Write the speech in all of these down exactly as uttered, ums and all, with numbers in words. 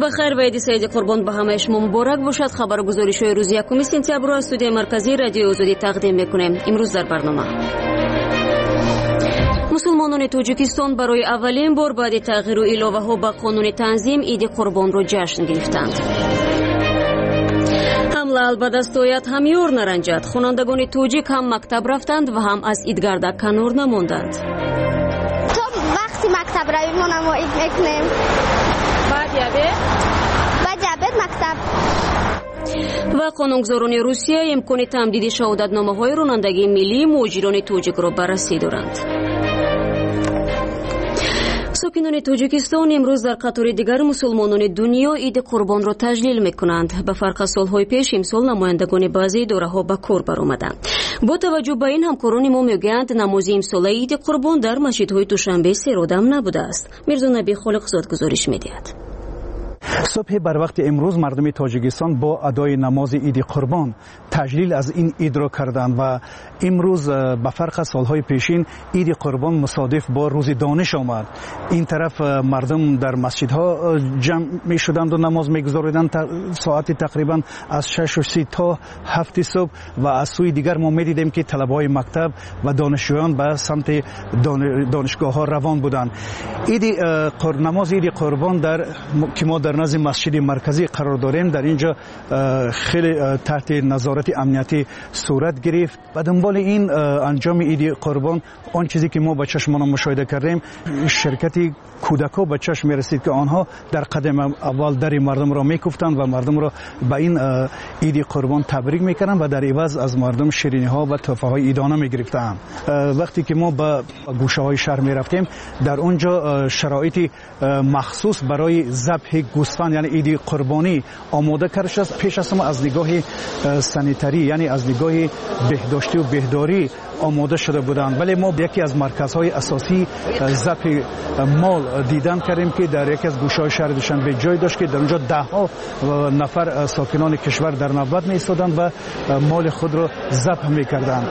بخیر و عید سعید قربان به همه شما مبارک باشد. خبرگزاری‌های روز یکم سپتامبر از استودیوی مرکزی رادیو آزادی تقدیم می‌کنیم. امروز در برنامه مسلمانان تاجیکستان برای اولین بار بعد تغییر و الهه‌ها به قانون تنظیم عید قربان را جشن گرفتند. حمله البدستایت همیار نرنجد. خوانندگان تاجیک هم مکتب رفتند و هم از عیدگردک کنار نماندند. تو وقتی مکتب رویم ما هم عید میکنیم. بعد یابه؟ بعد یابه مکتب. و قانونگذاران روسیه امکان تمدید شهادتنامه‌های رانندگی ملی مهاجران تاجیک را بررسی دارند. ساکنان تاجیکستان امروز در قطار دیگر مسلمانان دنیا عید قربان را تجلیل میکنند. به فرق از سالهای پیش امسال نمایندگان بعضی دوره‌ها به کار برآمدند. با توجه به این همکاران ما میگویند نماز امسال عید قربان در مسجدهای دوشنبه سرادم نبوده است. میرزا نبی خالقزاد گزارش میدهد. صبح بر وقت امروز مردم تاجیکستان با ادای نماز عید قربان تجلیل از این عید را کردند و امروز به فرق از سالهای پیشین عید قربان مصادف با روز دانش آمد. این طرف مردم در مسجدها جمع می شدند و نماز می گذاردند ساعت تقریبا از شش و سی تا هفت صبح و از سوی دیگر ما می دیدیم که طلبه‌های مکتب و دانشجویان به سمت دانشگاه ها روان بودند. عید نماز عید قربان در که ما در نزد مسجد مرکزی قرار داریم در اینجا خیلی تحت نظارت امنیتی صورت گرفت. به دنبال این انجام عید قربان آن چیزی که ما با چشمان مشاهده کردیم شرکت کودکان به چشم می رسید که آنها در قدم اول در مردم را میکوفتند و مردم را به این عید قربان تبریک میکردند و در عوض از مردم شیرینی ها و تحفه های عیدانه میگرفتند. وقتی که ما به گوشه های شهر می رفتیم در اونجا شرایط مخصوص برای ذبح گوسفند یعنی عید قربانی آماده کرده شد. پیش از ما از نگاه سانیتری یعنی از نگاه بهداشتی و بهداری آماده شده بودند، ولی ما یکی از مرکزهای اساسی ذبح مال دیدن کردیم که در یکی از گوشه‌های شهر دوشنبه جای داشت که در اونجا ده ها نفر ساکنان کشور در نوبت می ایستادند و مال خود را ذبح می‌کردند.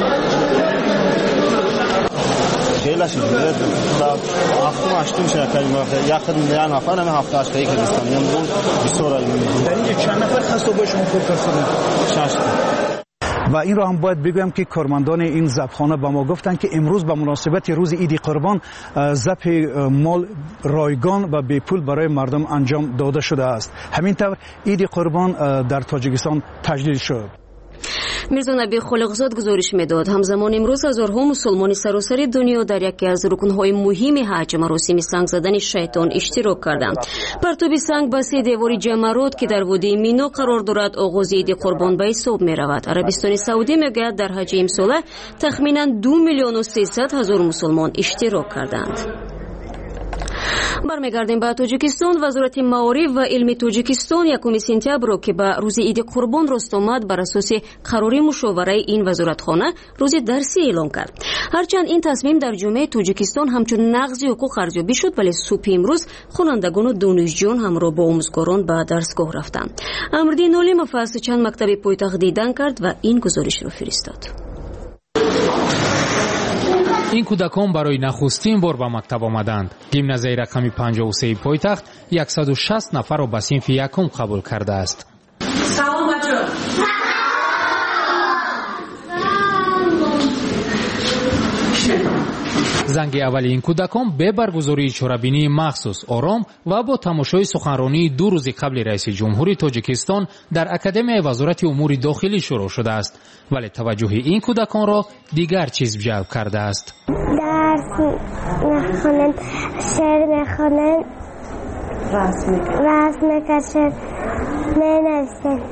خیلی شده تا هفته هشتم شرکت می‌کنه یا خود میان نفر هم هفته هشتایی که دستم میام بیست رای می‌دیم. در اینجا چند نفر خسته با شما خود کردن؟ شش. و این را هم باید بگویم که کارمندان این ذبحخانه به ما گفتند که امروز به مناسبت روز عید قربان ذبح مال رایگان و بی پول برای مردم انجام داده شده است. همینطور عید قربان در تاجیکستان تجلیل شد. میرزا نبی خالقزاد گزارش میداد. همزمان امروز هزارها مسلمان سراسر دنیا در یکی از رکنهای مهم حج مراسم سنگ زدن شیطان اشتراک کردند. پرتاب سنگ به سه دیوار جمرات که در وادی مینا قرار دارد آغاز عید قربان به حساب می رود. عربستان سعودی میگوید در حج امسال تخمینا دو میلیون و سیصد هزار مسلمان اشتراک کردند. برمیگردیم به تاجیکستان. وزارت معارف و علم تاجیکستان یکم سپتامبر که به روز عید قربان راست آمد بر اساس قرار مشاوره این وزارتخانه روز درسی اعلام کرد. هرچند این تصمیم در جامعه تاجیکستان همچون نقض حقوق ارزیابی شد، ولی صبح امروز خوانندگان و دانشجویان همراه با آموزگاران به درسگاه رفتند. امردین عالم فصل چند مکتب پایتخت دیدن کرد و این گزارش را فرستاد. این کودکان برای نخستین بار به مکتب آمدند. گیمنازیای رقمی پنجاه و سه پایتخت صد و شصت نفر را به صنف یکم قبول کرده است. سلام بچه‌ها. زنگ اول این کودکان به برگزاری چهاربینی مخصوص آرام و با تماشای سخنرانی دو روز قبل رئیس جمهوری تاجیکستان در اکادمی وزارت امور داخلی شروع شده است، ولی توجه این کودکان را دیگر چیز جلب کرده است. درس میخونن، شعر میخونن، رسم میکشن، مینویسن.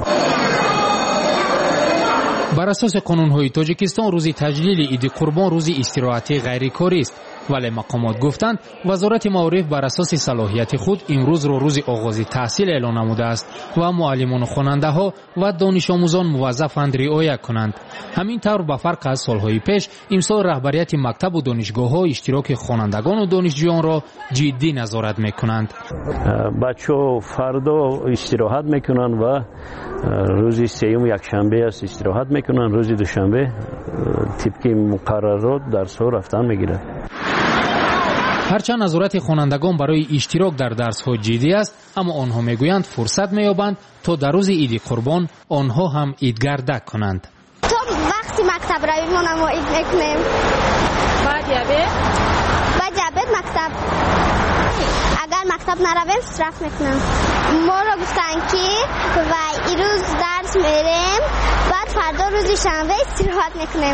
بر اساس قانون‌های تاجیکستان روز تجلیل عید قربان روز استراحتی غیر کاری است، ولی مقامات گفتند وزارت معارف بر اساس صلاحیت خود امروز را روز آغاز تحصیل اعلام نموده است و معلمان و خواننده‌ها و دانش آموزان موظفند رعایت کنند. همین طور به فرق از سالهای پیش امسال رهبریت مکتب و دانشگاه‌ها اشتراک خوانندگان و دانشجویان را جدی نظارت می‌کنند. بچه‌ها فردا استراحت می‌کنند و روز سوم یکشنبه است استراحت می‌کنند، روز دوشنبه طبق مقررات درس‌ها رفتن می‌گیرند. هرچند نظارت خوانندگان برای اشتراک در درس‌ها جدی است، اما آنها میگویند فرصت می‌یابند تا در روز عید قربان آنها هم عیدگردک کنند. تو وقتی مکتب رویم ما عید میکنیم. بعد یابه؟ بعد یابه مکتب. اگر مکتب نرویم استراحت میکنم. ما رو گفتن که و این روز درس میریم، بعد فردا روز شنبه استراحت میکنیم.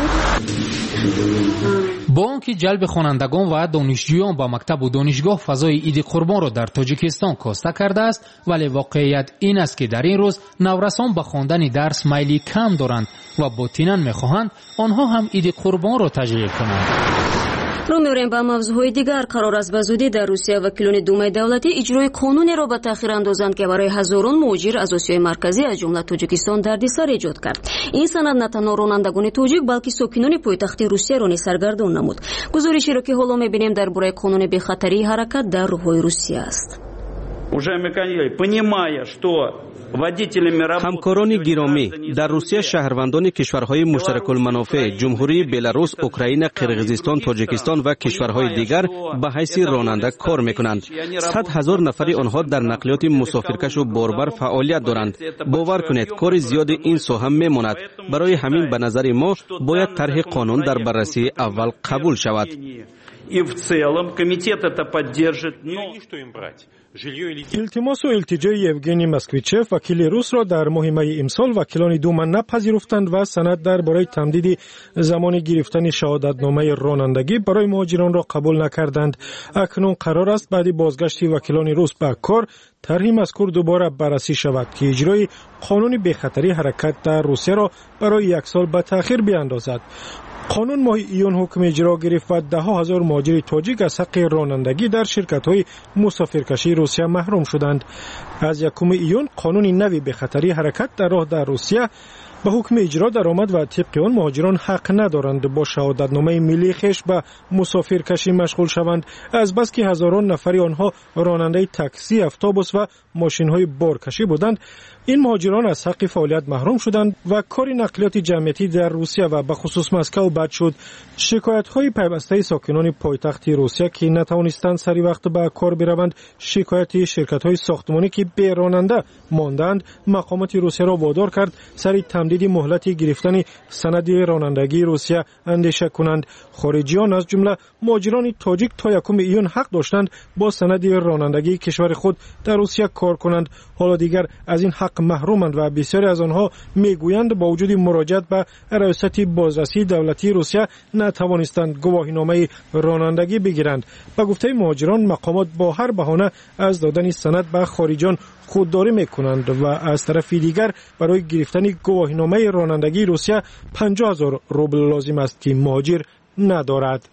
با آنکه جلب خوانندگان و دانشجویان با مکتب و دانشگاه فضای عید قربان را در تاجیکستان کاسته کرده است، ولی واقعیت این است که در این روز نورسان به خواندن درس میلی کم دارند و باطناً میخواهند آنها هم عید قربان را تجلیل کنند. رو می‌بریم به موضوعهای دیگر. قرار است به زودی در روسیه وکیلان دومای دولتی اجرای قانونی را به تأخیر اندازند که برای هزاران مهاجر از آسیای مرکزی از جمله تاجیکستان دردسر ایجاد کرد. این سند نه تنها رانندگان تاجیک بلکه ساکنان پایتخت روسیه را نیز سرگردان نمود. گزارشی را که حالا می‌بینیم درباره قانون بخطری حرکت در راه‌های روسیه است. همکاران گرامی، در روسیه شهروندان کشورهای مشترک المنافع جمهوری بلاروس، اوکراین، قرقیزستان، تاجیکستان و کشورهای دیگر به حیث راننده کار میکنند. صد هزار نفری آنها در نقلیات مسافرکش و باربر فعالیت دارند. باور کنید کار زیاد این ساحه میماند. برای همین به نظر ما باید طرح قانون در بررسی اول قبول شود. И в целом комитет это поддержит. Но что им брать? التماس و التجای یوگنی مسکویچف وکیل روس را در ماه می امسال وکیلان دوما نپذیرفتند و سند درباره تمدید زمان گرفتن شهادتنامه رانندگی برای مهاجران را قبول نکردند. اکنون قرار است بعد بازگشت وکیلان روس به کار طرح مذکور دوباره بررسی شود که اجرای قانون بخطری حرکت در روسیه را برای یک سال به تأخیر بیاندازد. قانون ماه ایون حکم اجرا گرفت و ده ها هزار مهاجر تاجیک از حق رانندگی در شرکت‌های مسافرکشی روسیه محروم شدند. از یکم ایون قانون نوی به خطری حرکت در راه در روسیه به حکم اجرا درآمد و طبق آن مهاجران حق ندارند با شهادتنامه ملی خویش به مسافرکشی مشغول شوند، از بس که هزاران نفری آنها راننده تاکسی، اتوبوس و ماشین‌های بارکشی بودند. این مهاجران از حق فعالیت محروم شدند و کار نقلیات جمعیتی در روسیه و به خصوص مسکو بد شد. شکایت‌های پیوسته ساکنان پایتخت روسیه که نتوانستند سری وقت به کار بروند، شکایت شرکت‌های ساختمانی که بی راننده ماندند، مقامات روسیه را وادار کرد سری تمدید مهلت گرفتن سند رانندگی روسیه اندیشه کنند. خارجیان از جمله مهاجران تاجیک تا یکم ایون حق داشتند با سند رانندگی کشور خود در روسیه کار کنند. حالا دیگر از این حق محرومند و بسیاری از آنها میگویند با وجود مراجعت به ریاست بازرسی دولتی روسیه نتوانستند گواهینامه رانندگی بگیرند. به گفته مهاجران مقامات با هر بهانه از دادن سند به خارجیان خودداری میکنند و از طرف دیگر برای گرفتن گواهینامه رانندگی روسیه پنجاه هزار روبل لازم است که مهاجر ندارد.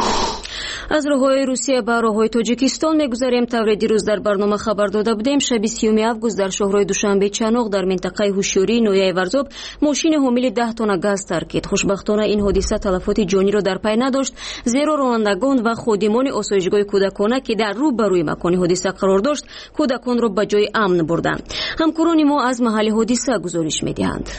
از راههای روسیه به راههای تاجیکستان میگذاریم. طور دیروز در برنامه خبر داده بودیم شب سیوم آگوست در شهرهای دوشنبه چنوق در منطقه هوشیاری نویای ورزوب ماشین حامل ده تن گاز ترکید. خوشبختانه این حادثه تلفات جانی را در پی نداشت، زیرا رانندگان و خادمان آسایشگاه کودکانه که در روبروی مکان حادثه قرار داشت کودکان را به جای امن بردند. همکاران ما از محل حادثه گزارش میدهند.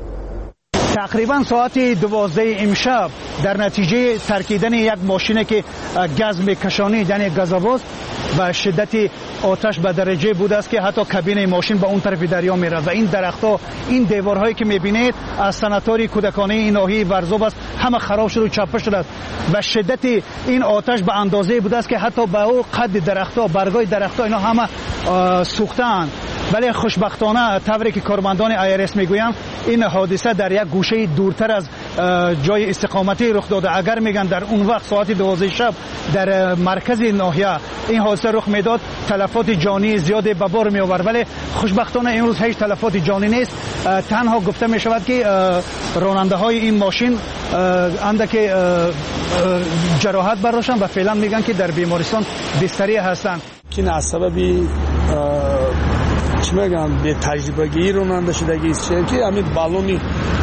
تقریبا ساعت دوازده امشب در نتیجه ترکیدن یک ماشین که گاز میکشانید، یعنی گازآواز، به شدت آتش به درجه بوده است که حتی کابین ماشین به اون طرف دریا میره و این درختها، این دیوارهایی که میبینید از سناتوری کودکانه این ناحیه ورزوب است، همه خراب شده و چپه شده است. و شدت این آتش به اندازه بوده است که حتی به او قد درختها، برگای درختها اینا همه سوختند. ولی خوشبختانه طوری که کارمندان آی آر اس میگویند این حادثه در یک گوشه دورتر از جای استقامتی رخ داده. اگر میگن در اون وقت ساعت دوازده شب در مرکز ناحیه این حادثه رخ میداد تلفات جانی زیاد به بار می آورد، ولی خوشبختانه امروز هیچ تلفات جانی نیست. تنها گفته می شود که راننده های این ماشین اندک جراحت برداشتند و فعلا میگن که در بیمارستان بستری هستند. این از سبب چی میگن به تجربه‌گیری راننده شدگی است که همین بالونی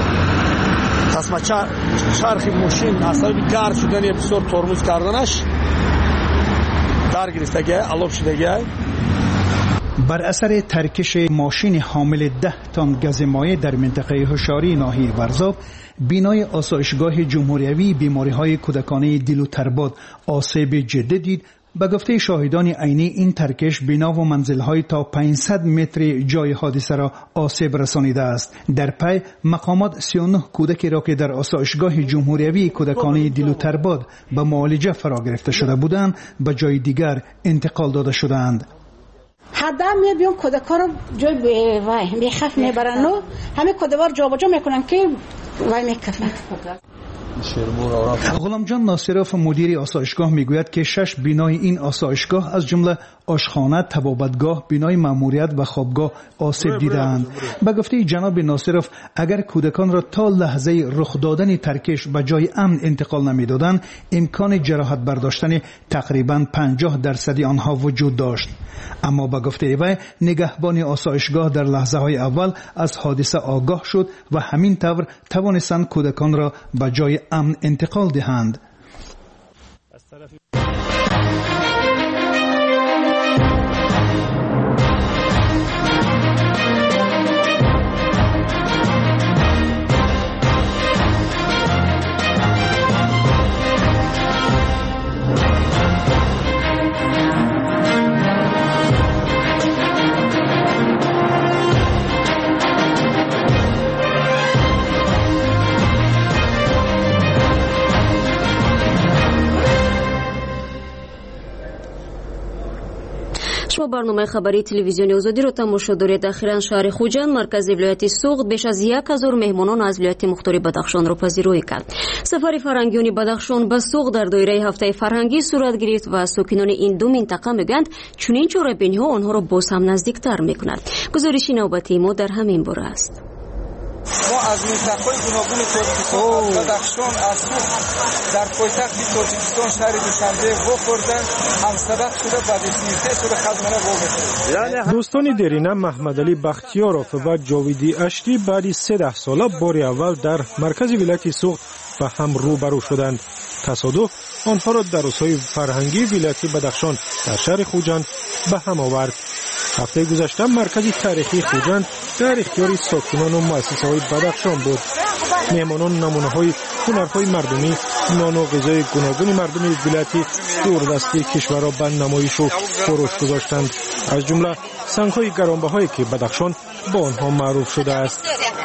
تصمیم چرخ ماشین از سبب گرد شدن یا بسیار ترمز کردنش در گرفتگی علاب شدگی. بر اثر ترکش ماشین حامل ده تن گاز مایع در منطقه هوشیاری ناحیه ورزوب، بینای آسایشگاه جمهوریوی بیماری‌های کودکانه دیل و تربات آسیب جدی دید به گفته شاهدان عینی این ترکش بنا و منزل‌های تا پانصد متر جای حادثه را آسیب رسانیده است. در پی مقامات سی و نه کودکی را که در آسایشگاه جمهوریوی کودکانه دیلوترباد به معالجه فرا گرفته شده بودند به جای دیگر انتقال داده شدند. حدا میبیم کودکا رو جای وای میخف میبرن و همه کودوار جابجا میکنن که وای میکفن. غلام جان ناصرов مدیر آسایشگاه میگوید که شش بینای این آسایشگاه از جمله آشخانه، طبابتگاه، بینای ماموریت و خوابگاه آسیب دیدند. به گفته جناب ناصرов اگر کودکان را تا لحظه رخ دادن ترکش به جای امن انتقال نمیدادند امکان جراحت برداشتن تقریبا پنجاه درصدی آنها وجود داشت. اما به گفته وی نگهبان آسایشگاه در لحظه های اول از حادثه آگاه شد و همین طور توانستند کودکان را به جای امن انتقال دهند. شما برنامه خبری تلویزیونی آزادی رو تماشا دارید. اخیراً شهر خوجند مرکز ولایت سوغد بیش از یک هزار مهمانان از ولایت مختار بدخشان را پذیرایی کرد. سفر فرهنگیان بدخشان به سوغد در دایره هفته فرهنگی صورت گرفت و ساکنان این دو منطقه میگویند چنین چهاره‌بینی‌ها آنها را باز هم نزدیکتر میکند. گزارش نوبتی ما در همین باره است. ما از منطقه‌های گوناگون تاجیکستان از بدخشان از سوغد در پایتخت تاجیکستان شهر دوشنبه واخوردن هم سبب شده به دیسنیته شده خدمانه واقع. دوستان دیرینه محمد علی بختیاروف و جاویدی اشتی بعد سیزده ساله بار اول در مرکز ولایت سوغد و هم روبرو شدند. تصادف آنها را در روزهای فرهنگی ولایت بدخشان در شهر خوجند به هم آورد. هفته گذشته مرکز تاریخی خوجند در اختیار ساکنان و مؤسسه‌های بدخشان بود. مهمانان نمونه‌های هنرهای مردمی، نان و غذای گوناگون مردم ولایت دوردستی کشور را به نمایش و فروش گذاشتند. از جمله سنگ‌های گرانبهایی که بدخشان با آنها معروف شده است.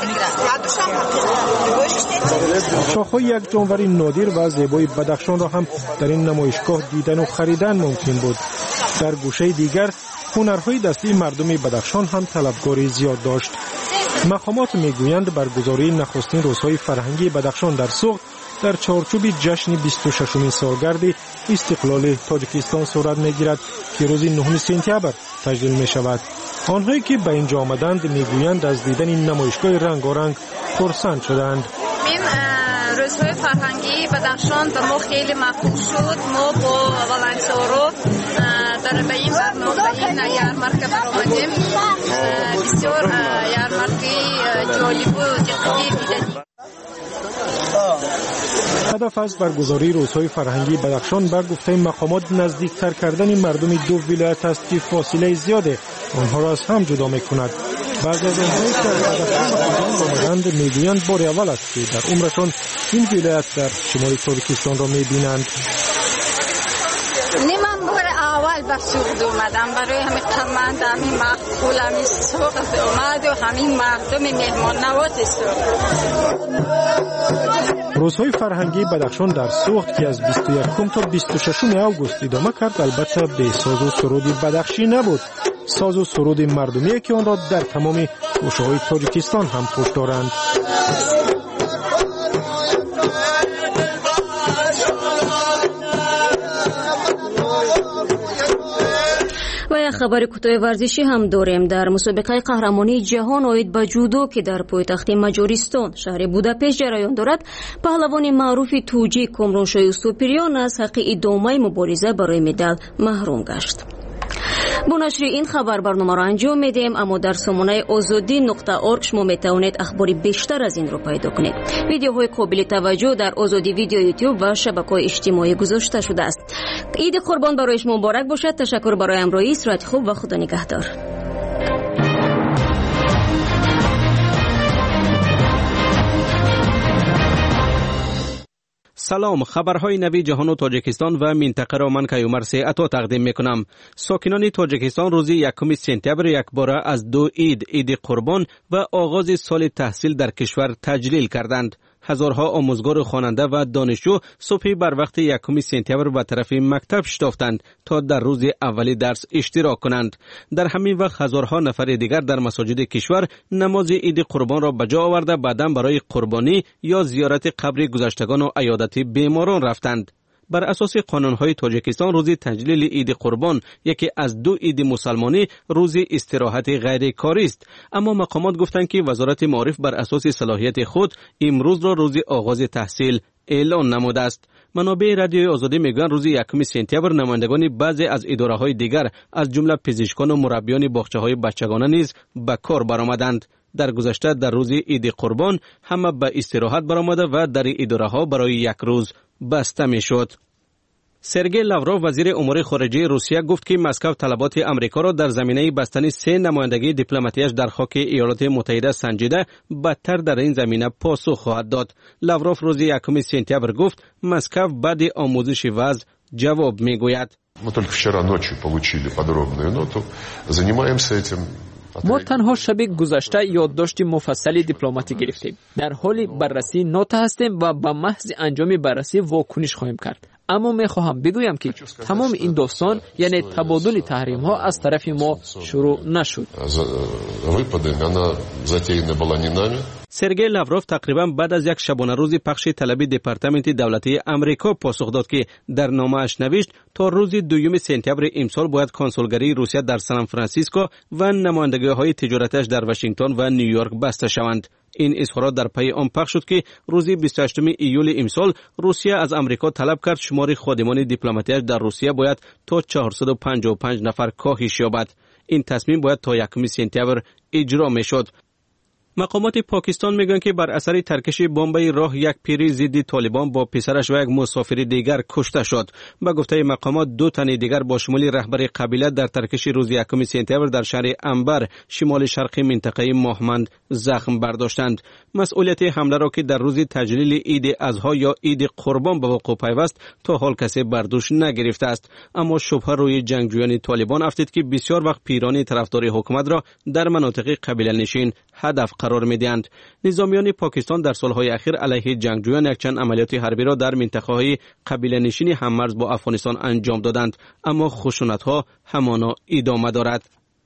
شاخ‌های یک جانور نادر و زیبای بدخشان را هم در این نمایشگاه دیدن و خریدن ممکن بود. در گوشه دیگر هنرهای دستی مردم بدخشان هم طلبکاری زیاد داشت. مقامات میگویند برگزاری نخستین روزهای فرهنگی بدخشان در سوغد در چارچوب جشن بیست و ششمین سالگرد استقلال تاجیکستان صورت میگیرد که روز نهم سپتامبر تجلیل می شود. آنهایی که به اینجا آمدند میگویند از دیدن این نمایشگاه رنگارنگ خرسند شدند. روزهای فرهنگی بدخشان به ما خیلی مفهوم شد. ما با والنتیرها در به این برنامه به این یارمارک برآمدیم. بسیار یارمارکی جالب و دقیقی دیدیم. هدف از برگزاری روزهای فرهنگی بدخشان بر گفته مقامات نزدیکتر کردن مردم دو ولایت است که فاصله زیاده آنها را از هم جدا می‌کند. بعضی از آنهایی که از بدخشان آمدند میگویند بار اول است که در عمرشان این ولایت در شمال تاجیکستان را میبینند. من بار اول به سوغد اومدم برای همین قمند همین مقبول همین سوغد اومد و همین مردم مهمان نواز سوغد. روزهای فرهنگی بدخشان در سوغد که از بیست و یکم تا بیست و ششم آگوست ادامه کرد البته به ساز و سرود بدخشی نبود. ساز و سرود مردمی که آن را در تمام گوشه‌های تاجیکستان هم پشت دارند. و یک خبر کوتاه ورزشی هم داریم. در مسابقه قهرمانی جهان اوید به جودو که در پایتخت مجارستان شهر بوداپست جریان دارد، پهلوان معروف توجیک کامرانشاه یوسفپریان از حق ادامه مبارزه برای مدال محروم گشت. با نشر این خبر برنامه را انجام میدیم، اما در سامانه آزادی نقطه اورگ شما میتوانید اخباری بیشتر از این را پیدا کنید. ویدیوهای قابل توجه در آزادی ویدیو یوتیوب و شبکه‌های اجتماعی گذاشته شده است. عید قربان برای شما مبارک باشد. تشکر برای همراهی، صحت خوب و خدا نگهدار. سلام، خبرهای نوی جهان و تاجیکستان و منطقه را من کیومر سی عطا تقدیم میکنم. ساکنان تاجیکستان روز یکم سپتامبر یک باره از دو عید، عید قربان و آغاز سال تحصیل در کشور تجلیل کردند. هزارها آموزگار خواننده و دانشجو صبح بر وقت یکم سپتامبر به طرف مکتب شتافتند تا در روز اولی درس اشتراک کنند. در همین وقت هزارها نفر دیگر در مساجد کشور نماز عید قربان را به جا آورده بعداً برای قربانی یا زیارت قبر گذشتگان و عیادت بیماران رفتند. بر اساس قانون‌های تاجیکستان روز تجلیل عید قربان یکی از دو عید مسلمانی روز استراحت غیر کاری است، اما مقامات گفتند که وزارت معارف بر اساس صلاحیت خود امروز را روز آغاز تحصیل اعلان نموده است. منابع رادیوی آزادی میگویند روز یکم سپتامبر نمایندگان بعضی از اداره‌های دیگر از جمله پزشکان و مربیان باغچه‌های بچگانه نیز به کار برآمدند. در گذشته در روز عید قربان همه به استراحت برآمده و در اداره‌ها برای یک روز بسته میشد. سرگئی لاوروف وزیر امور خارجه روسیه گفت که مسکو طلبات امریکا را در زمینه بستن سه نمایندگی دیپلماتیش در خاک ایالات متحده سنجیده، بدتر در این زمینه پاسخ خواهد داد. لاوروف روز یکم سپتامبر گفت مسکو بعد آموزش وضع جواب میگوید. ما تنها شب گذشته یادداشت مفصلی دیپلماتی گرفتیم. در حال بررسی نوت هستیم و به محض انجام بررسی واکنش خواهیم کرد. اما می خواهم بگویم که تمام این داستان یعنی تبادل تحریم ها از طرف ما شروع نشد. سرگئی لاوروف تقریبا بعد از یک شبانه روز پخش طلب دپارتمنت دولتی امریکا پاسخ داد که در نامه اش نوشت تا روز دوم سپتامبر امسال باید کنسولگری روسیه در سان فرانسیسکو و نمایندگی‌های تجارتش در واشنگتن و نیویورک بسته شوند. این اظهارات در پی آن پخش شد که روز بیست و هشتم ایول امسال روسیه از امریکا طلب کرد شمار خادمان دیپلماتیش در روسیه باید تا چهارصد و پنجاه و پنج نفر کاهش یابد. این تصمیم باید تا یکم سپتامبر اجرا میشد. مقامات پاکستان میگویند که بر اثر ترکش بمب راه یک پیر ضد طالبان با پسرش و یک مسافر دیگر کشته شد. به گفته مقامات دو تن دیگر با شمول رهبر قبیله در ترکش روز یکم سپتامبر در شهر انبر شمال شرقی منطقه ماهمند زخم برداشتند. مسئولیت حمله را که در روز تجلیل عید اضحی یا عید قربان به وقوع پیوست تا حال کسی بر دوش نگرفته است، اما شبهه روی جنگجویان طالبان افتید که بسیار وقت پیران طرفدار حکومت را در مناطق قبیله نشین هدف قرار می‌دهند. نظامیان پاکستان در سالهای اخیر علیه جنگجویان یک چند عملیات حربی را در منطقه‌های قبیله نشین هممرز با افغانستان انجام دادند، اما خشونت‌ها همانا ادامه دارد.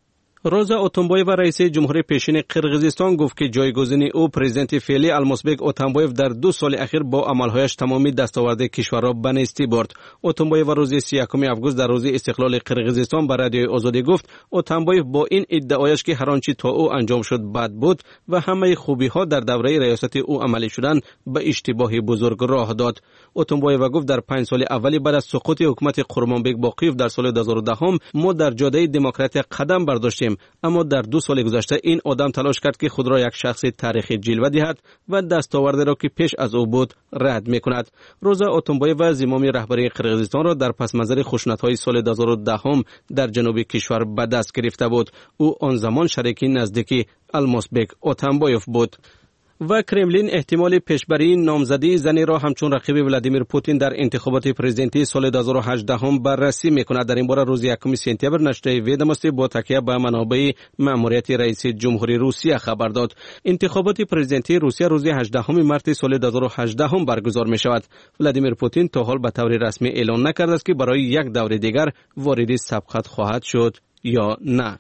روزا اتنبایف رئیس جمهوری پیشین قرقیزستان گفت که جایگزین او پرزیدنت فعلی المازبک اتنبایف در دو سال اخیر با عملهایش تمامی دستاورد کشور را به نیستی برد. اتنبایف روز سی و یکم آگوست در روز استقلال قرقیزستان به رادیوی آزادی گفت اتنبایف با این ادعایش که هر آنچه تا او انجام شد بد بود و همه خوبی ها در دوره ریاست او عملی شدن به اشتباه بزرگ راه داد. اتنبایف گفت در پنج سال اولی بعد از سقوط حکومت قرمانبک باقیف در سال دو هزار و ده ما در جاده دموکراسی قدم برداشتیم، اما در دو سال گذشته این آدم تلاش کرد که خود را یک شخص تاریخی جلوه دهد و دستاورد را که پیش از او بود رد میکند. روزا اتنبایف و زمام رهبری قرقیزستان را در پس منظر خشونت‌های سال دو هزار و ده در جنوب کشور به دست گرفته بود. او آن زمان شریکی نزدیکی المازبک اتنبایف بود. و کرملین احتمال پیشبری نامزدی زنی را همچون رقیب ولادیمیر پوتین در انتخابات پرزیدنتی سال دو هزار و هجده بررسی میکند. در این باره روز یکم سپتامبر نشریه ویدموستی با تکیه به منابع مأموریت رئیس جمهوری روسیه خبر داد. انتخابات پرزیدنتی روسیه روز هجدهم مارس سال دو هزار و هجده برگزار می شود. ولادیمیر پوتین تا حال به طور رسمی اعلان نکرده است که برای یک دور دیگر وارد سبقت خواهد شد یا نه.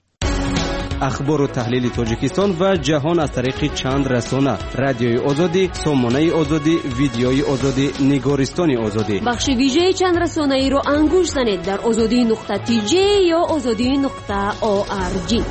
اخبار و تحلیل تاجیکستان و جهان از طریق چند رسانه: رادیوی آزادی، سامانه آزادی، ویدیوی آزادی، نگارستان آزادی. بخش ویژه چند رسانه ای را انگوش زنید در آزادی نقطه تی جی یا آزادی نقطه او آر جی.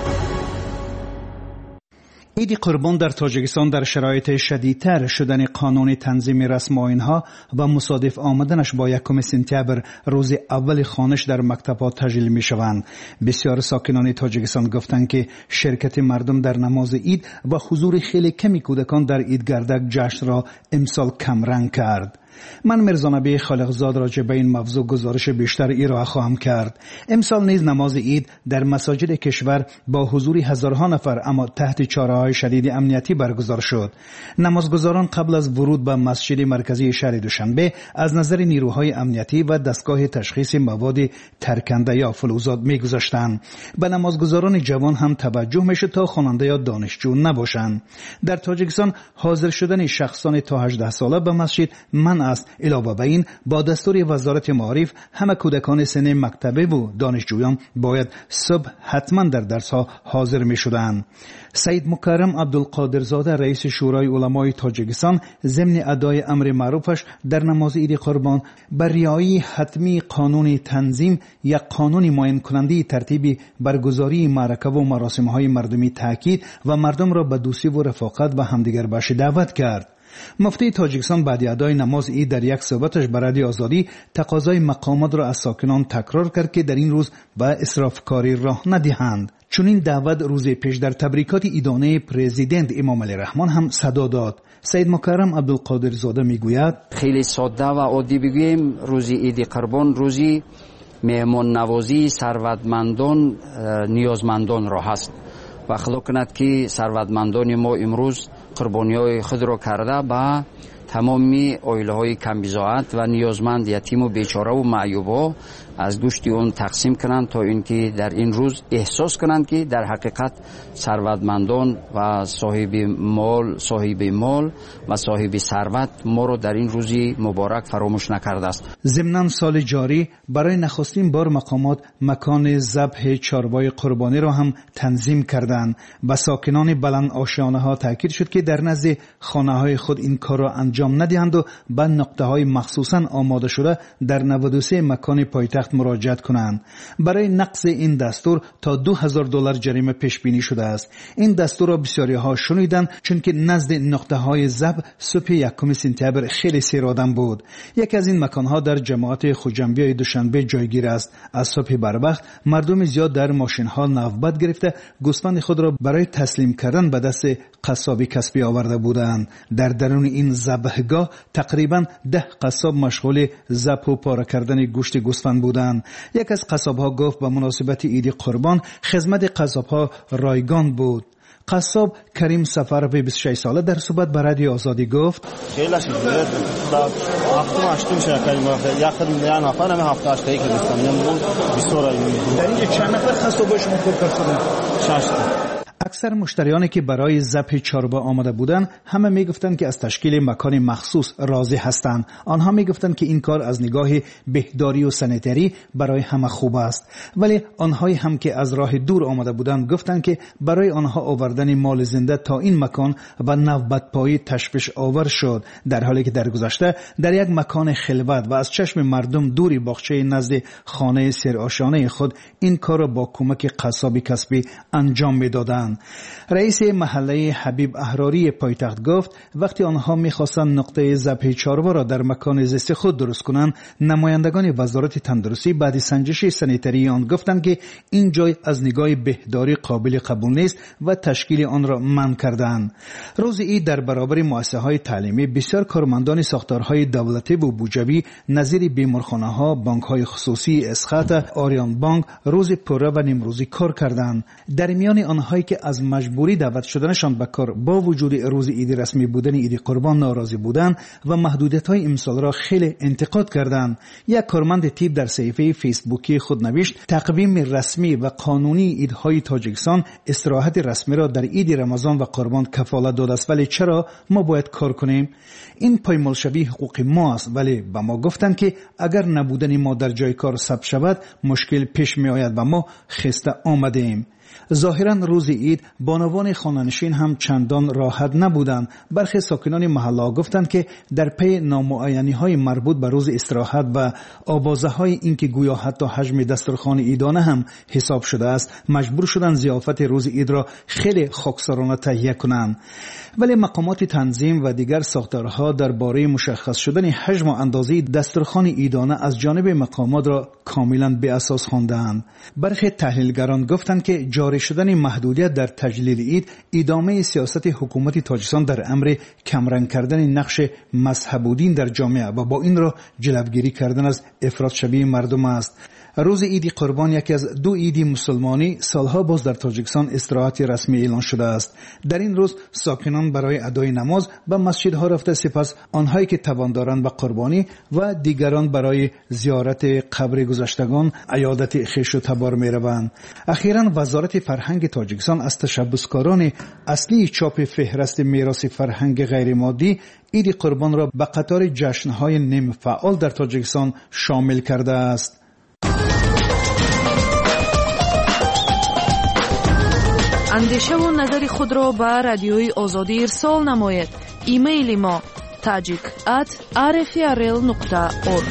عید قربان در تاجیکستان در شرایط شدیدتر شدن قانون تنظیم رسم آیین‌ها و مصادف آمدنش با یکم سپتامبر روز اول خوانش در مکتب‌ها تجلیل می‌شوند. بسیار ساکنان تاجیکستان گفتند که شرکت مردم در نماز عید و حضور خیلی کمی کودکان در عید گردک جشن را امسال کم رنگ کرد. من میرزا نبی خالقزاد راجع به این موضوع گزارش بیشتر ارائه خواهم کرد. امسال نیز نماز عید در مساجد کشور با حضور هزارها نفر اما تحت چاره‌های شدید امنیتی برگزار شد. نمازگزاران قبل از ورود به مسجد مرکزی شهر دوشنبه از نظر نیروهای امنیتی و دستگاه تشخیص مواد ترکنده یا فلزات می‌گذاشتند. به نمازگزاران جوان هم توجه میشد تا خواننده یا دانشجو نباشند. در تاجیکستان حاضر شدن شخصان تا هجده ساله به مسجد منع است. علاوه بر این با دستور وزارت معارف همه کودکان سن مکتبه و دانشجویان باید صبح حتما در درس ها حاضر می شدند. سید مکرم عبدالقادرزاده رئیس شورای علمای تاجیکستان ضمن ادای امر معروفش در نماز عید قربان بر رعایت حتمی قانون تنظیم یا قانون معین کننده ترتیب برگزاری معرکه و مراسم های مردمی تاکید و مردم را به دوستی و رفاقت و همدیگر باش دعوت کرد. مفتی تاجیکستان بعد ادای نماز عید در یک صحبتش به رادیو آزادی تقاضای مقامات را از ساکنان تکرار کرد که در این روز به اسرافکاری راه ندهند. چون این دعوت روز پیش در تبریکات عیدانه پرزیدنت امام علی رحمان هم صدا داد. سید مکرم عبدالقادرزاده میگوید خیلی ساده و عادی بگوییم روز عید قربان روزی مهمان نوازی ثروتمندان نیازمندان را هست و خدا کند که ثروتمندان ما امروز قربانی‌های خود را کرده با تمامی عائله‌های کمبزاعت و نیازمند یتیم و بیچاره و معیوب‌ها از گوشت اون تقسیم کنند تا اینکه در این روز احساس کنند که در حقیقت ثروتمندان و صاحب مال صاحب مال و صاحب ثروت ما رو در این روزی مبارک فراموش نکرده است. ضمن سال جاری برای نخستین بار مقامات مکان ذبح چاربای قربانی را هم تنظیم کردند. با ساکنان بلند آشیانه ها تاکید شد که در نزد خانه های خود این کار را انجام ندهند و به نقطه های مخصوصا آماده شده در نود و سه مکان پایتخت مراجعت کنند. برای نقض این دستور تا دو هزار دلار جریمه پیش بینی شده است. این دستور را بسیاری ها شنیدند چون که نزد نقطه های ذبح صبح یکم سپتامبر خیلی سیر آدم بود. یک از این مکان ها در جماعت خوجنبی دوشنبه جایگیر است. از صبح بر وقت مردم زیاد در ماشین ها نوبت گرفته گوسفند خود را برای تسلیم کردن به دست قصابی کسبی آورده بودند. در درون این ذبحگاه تقریبا ده قصاب مشغول ذبح و پاره کردن گوشت گوسفند بودند. یک از قصاب‌ها گفت به مناسبت عید قربان خدمت قصاب‌ها رایگان بود. قصاب کریم سفر به بیست و شش ساله در صحبت با رادیو آزادی گفت خیلی شد هفته اشتم شرکت ما یخد میان نفر همه هفته اشتایی که دستم میگم بیست سال در اینجا چند نفر قصاب شما کار کردن؟ شش تا. اکثر مشتریانی که برای ذبح چاربا آمده بودند همه میگفتند که از تشکیل مکان مخصوص راضی هستند. آنها میگفتند که این کار از نگاه بهداری و سانیتری برای همه خوب است. ولی آنهایی هم که از راه دور آمده بودند گفتند که برای آنها آوردن مال زنده تا این مکان و نوبت پایی تشویش آور شد، در حالی که در گذشته در یک مکان خلوت و از چشم مردم دوری باغچه نزد خانه سرآشیانه خود این کار را با کمک قصابی کسبی انجام میدادند. رئیس محله حبیب احراری پایتخت گفت وقتی آنها می‌خواستند نقطه ذبح چاروا را در مکان زیست خود درست کنند، نمایندگان وزارت تندرستی بعد سنجش سانیتری آن گفتند که این جای از نگاه بهداری قابل قبول نیست و تشکیل آن را منع کردند. روز عید در برابر مؤسسه‌های تعلیمی بسیار کارمندان ساختارهای دولتی و بودجوی نظیر بیمارخانه‌ها، بانک‌های خصوصی، اسخات، آریان بانک روز پره و نیمروزی کار کردند. در میان آنهایی که از مجبوری دعوت شدنشان به کار با وجود روز عید رسمی بودن عید قربان ناراضی بودند و محدودیت‌های امسال را خیلی انتقاد کردند. یک کارمند تیپ در صفحه فیسبوکی خود نوشت تقویم رسمی و قانونی عیدهای تاجیکستان استراحت رسمی را در عید رمضان و قربان کفالت داده است، ولی چرا ما باید کار کنیم؟ این پایمال شوی حقوق ما است. ولی به ما گفتند که اگر نبودن ما در جای کار ثبت شود مشکل پیش می آید و ما خسته آمدیم. ظاهرا روز عید بانوان خانه‌نشین هم چندان راحت نبودند. برخی ساکنان محله گفتند که در پی نامعینی‌های مربوط به روز استراحت و آوازه‌های این که گویا حتی حجم دسترخوان عیدانه هم حساب شده است مجبور شدند ضیافت روز عید را خیلی خاکسارانه تهیه کنند. ولی مقامات تنظیم و دیگر ساختارها درباره مشخص شدن حجم و اندازه دسترخوان عیدانه از جانب مقامات را کاملا بی اساس خواندند. برخی تحلیلگران گفتند که جاری شدن محدودیت در تجلیل عید ادامه سیاست حکومت تاجیکستان در امر کمرنگ کردن نقش مذهبودین در جامعه و با این را جلوگیری کردن از افراط شبیه مردم است. روز عید قربان یکی از دو عید مسلمانی سالها باز در تاجیکستان استراحت رسمی اعلان شده است. در این روز ساکنان برای ادای نماز به مسجدها رفته، سپس آنهایی که توان دارند به قربانی و دیگران برای زیارت قبر گذشتگان عیادت خویش و تبار می روند. اخیراً وزارت فرهنگ تاجیکستان از تشبثکاران اصلی چاپ فهرست میراث فرهنگ غیر مادی عید قربان را به قطار جشن‌های نیم فعال در تاجیکستان شامل کرده است. اندیشه و نظر خود را به رادیوی آزادی ارسال نمایید. ایمیل ما tajik at r f r l nokta org.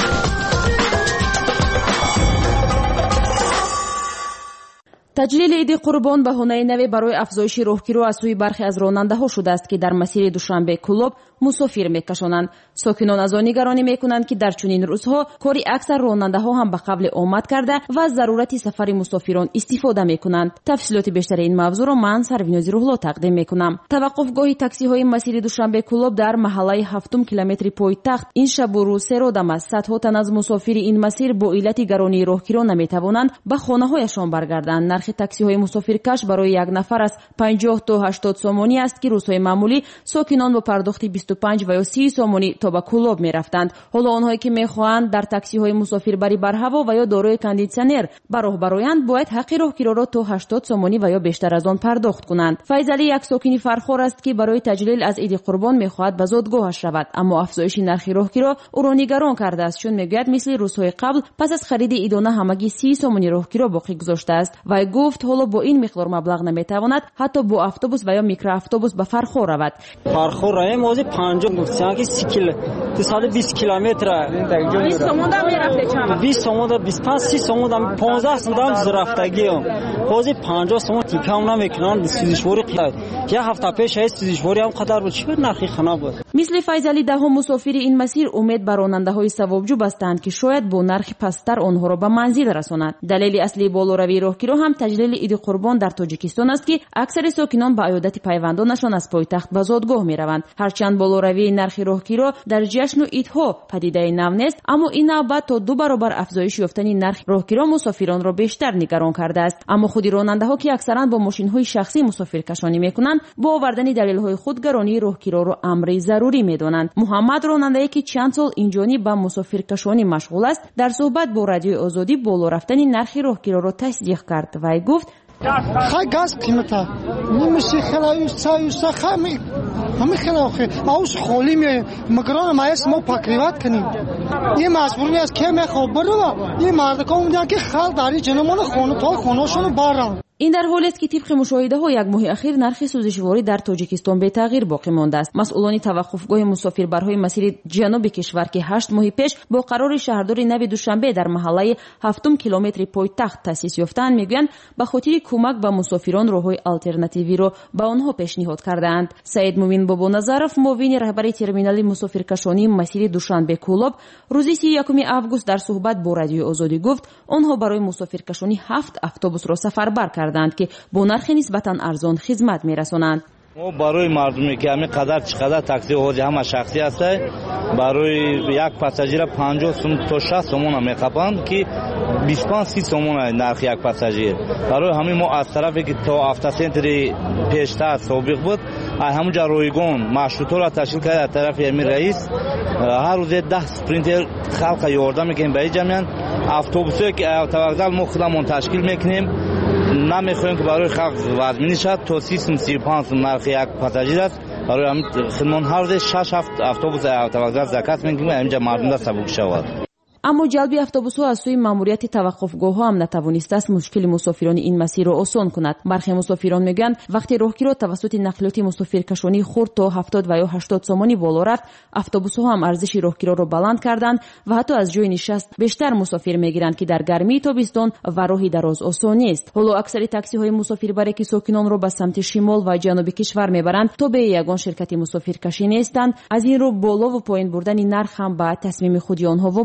تجلیل عید قربان بهانه نوی برای افزایش راهگیری از سوی برخی از راننده‌ها شده است که در مسیر دوشنبه کلوب مسافر میکشانند. ساکنان از آن نگرانی میکنند که در چنین روزها کاری اکثر راننده‌ها هم به قبل آمد کرده و از ضرورت سفر مسافران استفاده میکنند. تفصیلات بیشتر این موضوع را من سروینازی روحلا تقدیم میکنم. توقفگاه تاکسی های مسیر دوشنبه کلوب در محله هفتم کیلومتر پایتخت این شب و روز سرودم است. صدها تن از مسافر این مسیر با علت گرانی راهگیری نمیتوانند به خانه‌هایشان برگردند. نرخ تاکسی های مسافرکش برای یک نفر از پنجاه تا هشتاد سومانی است که روزهای معمولی ساکنان با پرداخت بیست و پنج و یا سی سومانی تا به کلوب می رفتند. حالا آنهایی که می خواهند در تاکسی های مسافربری بر هوا و یا دارای کاندیسیونر به راه برآیند باید حق راهگیری را تا هشتاد سومانی و یا بیشتر از آن پرداخت کنند. فیضعلی یک ساکن فرخار است که برای تجلیل از عید قربان می خواهد به زادگاهش رود، اما افزایش نرخ راهگیری او را نگران کرده است، چون میگوید مثل روزهای قبل پس از خرید ایدانه همگی سی سومانی راهگیری باقی گذاشته است و گفت حالا با این مقدار مبلغ نمیتواند حتی با اتوبوس و یا میکرو اتوبوس به فرخار رود. فرخار راه موزی پنجاه گفتن که سی کیلو تو صد بیست کیلومتر بیست سومون هم میرفته چند بیست سومون بیست و پنج سی سومون پانزده سومون زرفتگی ام خوزی پنجاه سومون تیکام نمیکنن سیزشوری قیاد یه هفته پیش هست سیزشوری هم قدر بود چی بود نرخی خنا بود. مثل فیضعلی ده مسافر این مسیر امید بر راننده های ثوابجو بستند که شاید با نرخ پستر آنها را به منزل رساند. دلیل اصلی بالاروی راهگیری هم تجلیل عید قربان در تاجیکستان است که اکثر ساکنان به عیادت پیوندانشان از پایتخت به زادگاه میروند. هرچند بالاروی نرخ راهگیری در جشن و عیدها پدیده نو نیست، اما این نوبت تا دو برابر افزایش یافتن نرخ راهگیری مسافران را بیشتر نگران کرده است. اما خود راننده‌ها که اکثرا با ماشین‌های شخصی مسافر کشانی میکنند با آوردن دلیل‌های خود گرانی راهگیری را امر ضروری میدانند. محمد راننده‌ای که چند سال اینجانی با مسافر کشانی مشغول است در صحبت با رادیو آزادی بالا رفتن نرخ راهگیری را تصدیق کرد و گفت خیلی گاز قیمته نمیشه خیلی سایوسا خیلی همه خیلی آخه آوش خالی می مگران مایست ما پاکریوات کنیم. این مجبوری است که میخواب برو این مردکا اونجا که خال داری جنمان خونه تا خونه‌شون بارن. این در حالی است که طبق مشاهده ها یک ماه اخیر نرخ سوزشواری در تاجیکستان به تغییر باقی مانده است. مسئولان توقفگاه مسافربرهای مسیر جنوب کشور که هشت ماه پیش با قرار شهرداری نو دوشنبه در محله هفتم کیلومتر پایتخت تأسیس یافتند میگویند به خاطر کمک به مسافران راههای آلترناتیوی را به آنها پیشنهاد کردند. سعید مومین بابا نظرов معاون رهبر ترمینال مسافرکشانی مسیر دوشنبه کلوب روز سی و یکم آگوست در صحبت با رادیو آزادی گفت آنها برای مسافرکشانی هفت اتوبوس را سفربر کردند که با نرخ نسبتا ارزان خدمت میرسانند. ما برای مردمی که همین قدر چقدر تاکسی هوجی همه شخصی است برای یک پاساژیر پنجاه سوم تا شصت سوم میخوابند که بیست و پنج سی سوم نرخ یک پاساژیر. برای همین ما از طرفی که تا هفته سنتری پیشتر سابق بود همونجا رویگون مشروطه را تشکیل کرده از طرف امیر رئیس هر روز ده سپرینتر خلق یاردم میکنیم برای جمعیت اتوبوسی که توقع ما خودمون تشکیل میکنیم نمیخوایم که برای خلق وزمینی شد تا سی سوم سی و پنج سوم نرخ یک پاساژیر است. برای همین خدمت هر روز شش هفت اتوبوس توقع زکات میکنیم اینجا مردم را سبک شود. اما جلب اتوبوس‌ها از سوی ماموریت توقفگاه‌ها هم نتوانسته است مشکل مسافران این مسیر را آسان کند. برخی مسافران میگویند وقتی راهگیری توسط نقلیات مسافرکشانی خرد تا هفتاد و یا هشتاد سومانی بالا رفت، اتوبوس‌ها هم ارزش راهگیری را بلند کردند و حتی از جای نشست بیشتر مسافر میگیرند که در گرمی تابستان و راهی دراز آسان نیست. حالا اکثر تاکسی‌های مسافربری که ساکنان را به سمت شمال و جنوب کشور میبرند تا به یگان شرکت مسافرکشی نیستند، از این رو بالا و پایین بردن نرخ هم به تصمیم خود آنها وابسته است.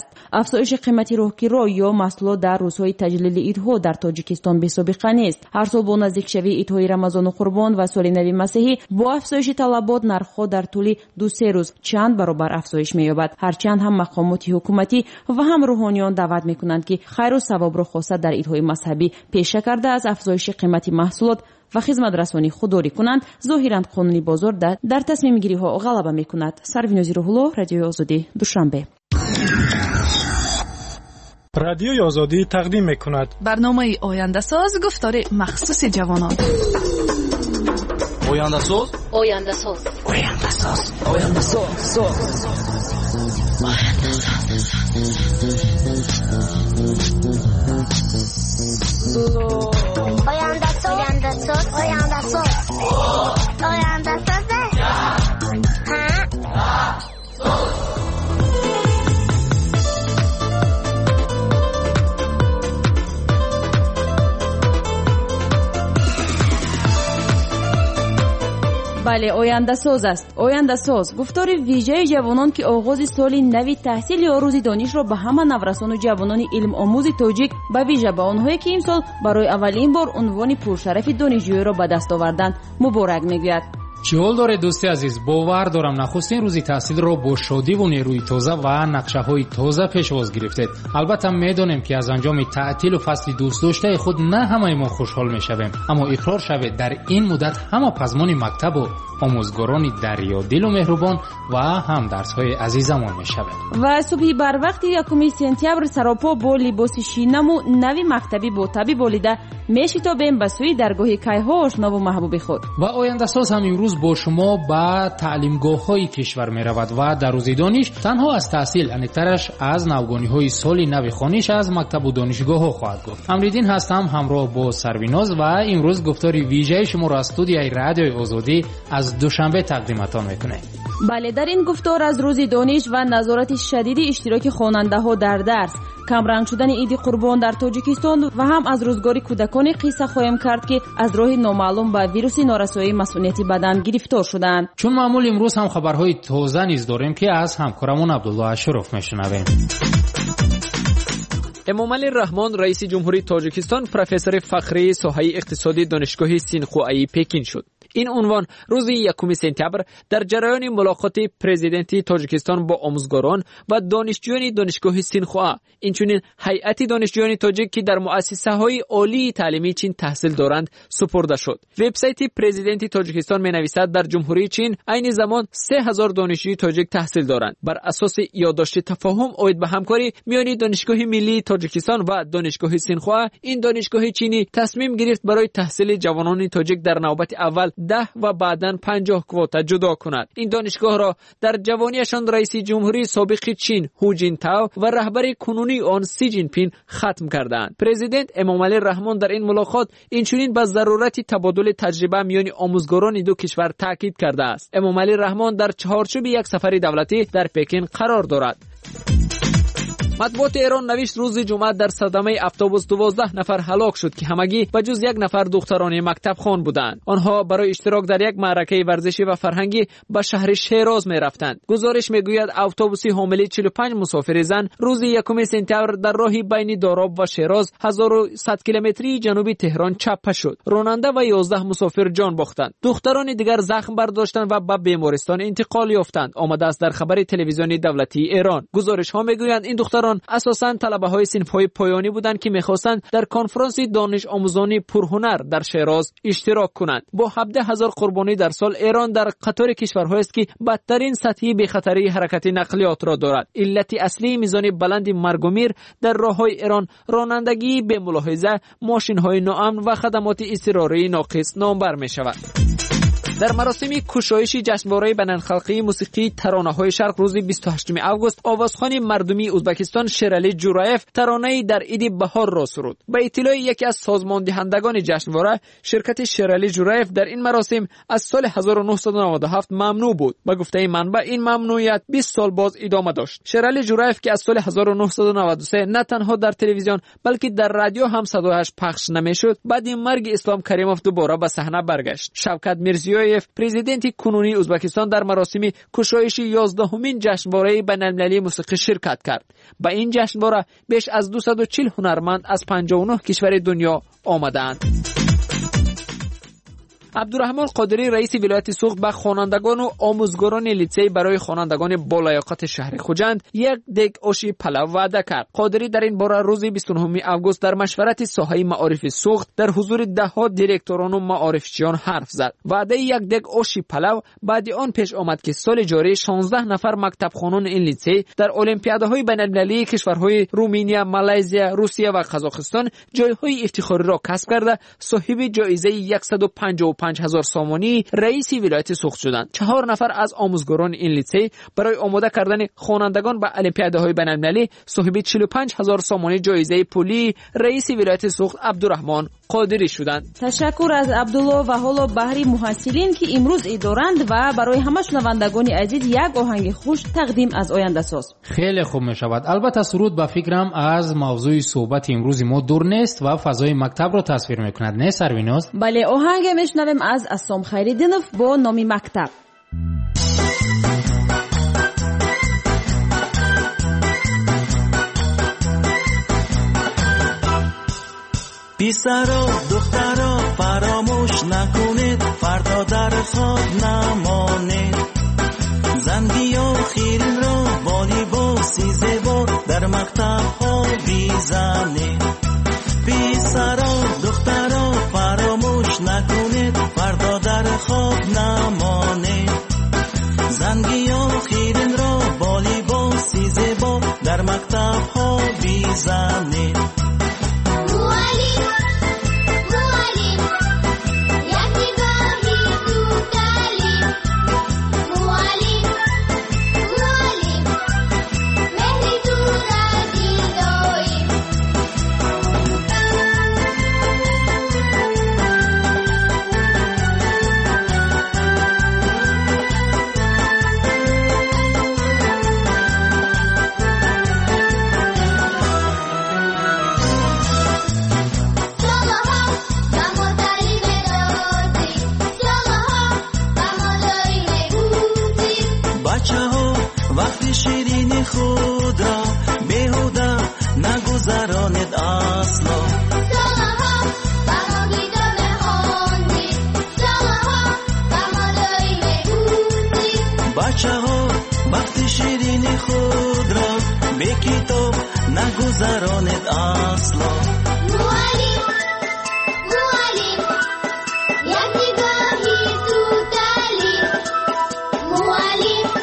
است. افزایش قیمت راهگیرها یا محصولات در روزهای تجلیل عیدها در تاجیکستان بی‌سابقه نیست. هر سال با نزدیکشوی عیدهای رمضان و قربان و سال نو مسیحی با افزایش طلبات نرخ‌ها در طول دو سه روز چند برابر افزایش می‌یابد. هرچند هم مقامات حکومتی و هم روحانیان دعوت می‌کنند که خیر و ثواب را خاصه در عیدهای مذهبی پیشه کرده از افزایش قیمت محصولات و خدمت رسانی خودداری کنند. ظاهراً قانونی بازار در, در تصمیم گیری ها غلبه می کند. سروینوزی روح‌الله، رادیوی آزادی، دوشنبه. رادیوی آزادی تقدیم می کند برنامه آینده ساز، گفتار مخصوص جوانان. آینده ساز آینده ساز آینده ساز آینده ساز آینده ساز آینده ساز آینده ساز آینده ساز بله، آینده ساز است. آینده ساز گفتار ویژه جوانان که آغاز سال نوی تحصیل یا روز دانش را به همه نورسان و جوانان علم آموز تاجیک به ویژه به آنهایی که امسال برای اولین بار عنوان پرشرف دانشجویی را به دست آوردند مبارک میگوید. چی حال داره دوستی عزیز؟ باور دارم نخستین روزی تحصیل را با شادی و نیروی تازه و نقشه های تازه پیشواز گرفتید. البته میدانیم که از انجام تعطیل و فصل دوست داشته خود نه همه ما خوشحال میشویم، اما اقرار شوید در این مدت همه پزمان مکتب و آموزگاران دریادل و مهربان و هم درس های عزیزمان میشوند. و صبحی بر وقت یکم سپتامبر سراپا با لباس شینم و نوی مکتبی با تبی بالیده میشتابیم به سوی درگاه کیها آشنا و محبوب خود. و آینده ساز هم امروز با شما به تعلیمگاه های کشور می رود و در روز دانش تنها از تحصیل انکترش از نوگانی های سال نو خوانش از مکتب و دانشگاه ها خواهد گفت. امریدین هستم همراه با سرویناز و امروز گفتاری ویژه شما را از استودیوی رادیوی آزادی از دوشنبه تقدیمتان میکنه. بله، در این گفتار از روز دانش و نظارت شدید اشتراک خواننده ها در درس، کمرنگ شدن عید قربان در تاجیکستان و هم از روزگار کودکان قصه خواهیم کرد که از راه نامعلوم با ویروس نارسایی مسئولیتی بدن گرفتار شدند. چون معمول امروز هم خبرهای تازه نیز داریم که از همکارمون عبدالله اشرف میشنویم. امامعلی رحمان رئیس جمهوری تاجیکستان پروفسور فخری ساحه اقتصادی دانشگاه سینخوایی پکین شد. این عنوان روز یکم سپتامبر در جریان ملاقات پرزیدنت تاجیکستان با آموزگاران و دانشجویان دانشگاه سینخوا، اینچنین هیئت دانشجویان تاجیک که در مؤسسه‌های عالی تعلیمی چین تحصیل دارند سپرده شد. وبسایت پرزیدنت تاجیکستان می‌نویسد در جمهوری چین عین زمان سه هزار دانشجوی تاجیک تحصیل دارند. بر اساس یادداشت تفاهم اوید به همکاری میان دانشگاه ملی تاجیکستان و دانشگاه سینخوا، این دانشگاه چینی تصمیم گرفت برای تحصیل جوانان تاجیک در نوبت اول ده و بعداً پنجاه کواتا جدا کند. این دانشگاه را در جوانیشان رئیس جمهوری سابق چین هو جینتائو و رهبر کنونی آن سی جین پین ختم کردند. پرزیدنت امامعلی رحمان در این ملاقات اینچنین به ضرورت تبادل تجربه میان آموزگاران دو کشور تاکید کرده است. امامعلی رحمان در چهارچوب یک سفر دولتی در پکین قرار دارد. مطبوعات ایران نوشت روز جمعه در صدمه اتوبوس دوازده نفر هلاک شد که همگی به جز یک نفر دختران مکتب خوان بودند. آنها برای اشتراک در یک معرکه ورزشی و فرهنگی به شهر شیراز می رفتند. گزارش می گوید اتوبوسی حامل چهل و پنج مسافر زن روز یکم سپتامبر در راهی بین داراب و شیراز هزار و صد کیلومتری جنوبی تهران چپه شد. راننده و یازده مسافر جان باختند. دختران دیگر زخم برداشتند و به بیمارستان انتقال یافتند. آمده است در خبر تلویزیونی دولتی ایران. گزارش ها می گویند این دختران اساساً طلبه های صنف‌های پایانی بودند که می‌خواستند در کنفرانس دانش آموزانی پرهنر در شیراز اشتراک کنند. با هفده هزار قربانی در سال، ایران در قطار کشورهایی است که بدترین سطحی بی‌خطری حرکت نقلیات را دارد. علت اصلی میزان بلند مرگ و میر در راه‌های ایران رانندگی به ملاحظه، ماشین‌های ناامن و خدمات اضطراری ناقص نامبر می‌شود. در مراسم کشایش جشنواره بین‌المللی موسیقی ترانه‌های شرق روز بیست و هشتم آگوست، آوازخوان مردمی ازبکستان شیرالی جورایف ترانه‌ای در عید بهار را سرود. به اطلاع یکی از سازماندهندگان جشنواره، شرکت شیرالی جورایف در این مراسم از سال هزار و نهصد و نود و هفت ممنوع بود. به گفته منبع این ممنوعیت بیست سال باز ادامه داشت. شیرالی جورایف که از سال هزار و نهصد و نود و سه نه تنها در تلویزیون بلکه در رادیو هم صدایش پخش نمی‌شد، بعد مرگ اسلام کریموف دوباره به صحنه برگشت. شوکت میرزیوی میرزیویف پرزیدنت کنونی ازبکستان در مراسم گشایش یازدهمین جشنواره بین‌المللی موسیقی شرکت کرد. با این جشنواره بیش از دویست و چهل هنرمند از پنجاه و نه کشور دنیا آمدند. عبدالرحمن قادری رئیس ولایت سوخت به خوانندگان و آموزگاران لیسه برای خوانندگان بالیاقت شهر خوجند یک دگ آش پلو وعده کرد. قادری در این باره روز بیست و نه آگوست در مشورت ساحه معارف سوخت در حضور ده ها دیرکتوران و معارفچیان حرف زد. وعده یک دگ آش پلو بعد آن پیش آمد که سال جاری شانزده نفر مکتب خوانان این لیسه در المپیادهای بین‌المللی کشورهای رومانیا، مالزی، روسیه و قزاقستان جایهای افتخاری را کسب کرده صاحب جایزه صد و پنجاه و پنج هزار سامانی رئیس ولایت سوخت شدند. چهار نفر از آموزگاران این لیسه برای آماده کردن خوانندگان به المپیادهای بین‌المللی صاحب چهل و پنج هزار سامانی جایزه پولی رئیس ولایت سوخت عبدالرحمن قادری شدند. تشکر از عبدالله و حالا بحری محصلین که امروز ای دارند و برای همه شنوندگان عزیز یک آهنگ خوش تقدیم از آینده ساز. خیلی خوب می شود. البته سرود به فکرم از موضوع صحبت امروز ما دور نیست و فضای مکتب را تصویر میکند. نه سرویناز؟ بله، آهنگ میشنویم از اسام خیریدینوف با نام مکتب. پسرا دخترا فراموش نکنید فردا در خواب نمانید زندگی و خیرین را با لباسی زیبا در مکتب ها بیزنید. پسرا دخترا فراموش نکنید فردا در خواب نمانید زندگی و خیرین را با لباسی زیبا در مکتب ها بیزنید. وقتی شیرینی خود را بیهوده نگذرانید اصلا. سالها بماگیده بخواندید سالها بمادایی میبودید. بچه ها وقتی شیرینی خود را به کتاب نگذرانید اصلا. معلم معلم یک نگاهی تو تعلیم معلم.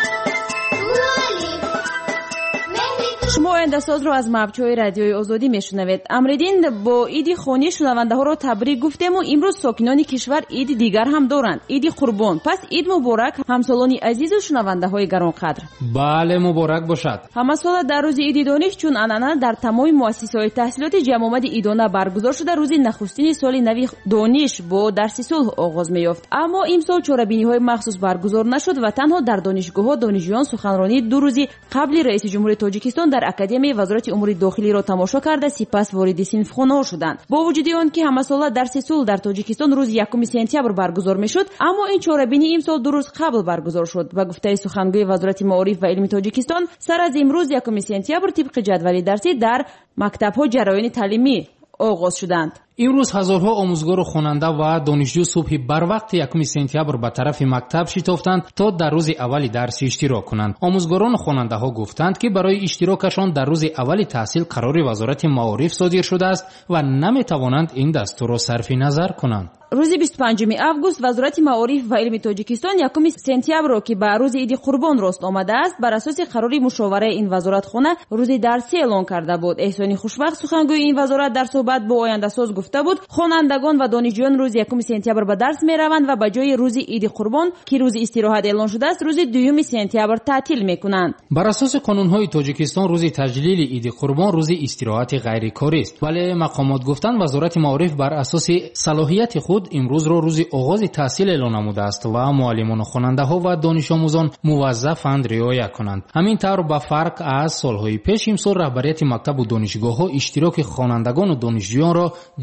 شما آینده ساز رو از مبچه‌های رادیوی آزادی میشنوید. امریدین با عید خونی شنونده ها رو تبریک گفتیم و امروز ساکنان کشور عید دیگر هم دارند، عید قربان. پس عید مبارک همسالان عزیز و شنونده های گرانقدر. بله مبارک باشد. همه سال در روز عید دانش چون انانه در تمام مؤسسه‌های تحصیلاتی جمع آمد عیدانه برگزار شده روز نخستین سال نو دانش با درس صلح آغاز می‌یافت. اما امسال چهاربینی‌های مخصوص برگزار نشد و تنها در دانشگاه‌ها دانشجویان سخنرانی دو روزی قبل رئیس جمهوری تاجیکستان در اکادمی وزارت امور داخلی را تماشا کرده سپس وارد صنفخانه‌ها شدند. با وجود آن که همه ساله درس صلح در تاجیکستان روز یکم سپتامبر برگزار می‌شد، اما این چهاربینی امسال دو روز قبل برگزار شد و گفته سخنگوی وزارت معارف و علم تاجیکستان سر از امروز یکم سپتامبر طبق جدول درسی در مکتب‌ها جریان تعلیمی آغاز شدند. امروز هزارها آموزگار و خواننده و دانشجو صبح بر وقت یکم سپتامبر به طرف مکتب شتافتند تا در روز اول درس اشتراک کنند. آموزگاران و خواننده ها گفتند که برای اشتراکشان در روز اول تحصیل قرار وزارت معارف صادر شده است و نمیتوانند این دستور را صرف نظر کنند. روز بیست و پنجم آگوست وزارت معارف و علم تاجیکستان یکم سپتامبر را که به روز عید قربان راست آمده است بر اساس قرار مشاوره این وزارت خانه روز درسی اعلان کرده بود. احسانی خوشبخت سخنگوی این وزارت در صحبت با آینده ساز گفته بود خوانندگان و دانشجویان روز یکم سپتامبر به درس میروند و به جای روز عید قربان که روز استراحت اعلان شده است روز دوم سپتامبر تعطیل میکنند. بر اساس قانون‌های تاجیکستان روز تجلیل عید قربان روز استراحت غیر کاری است، ولی مقامات گفتند وزارت معارف بر اساس صلاحیت خود امروز را روز آغاز تحصیل اعلان نموده است و معلمان و خواننده ها و دانش آموزان موظفند رعایت کنند. همین طور با فرق از سالهای پیش امسال رهبریت مکتب و دانشگاه ها اشتراک خوانندگان و دانشجویان را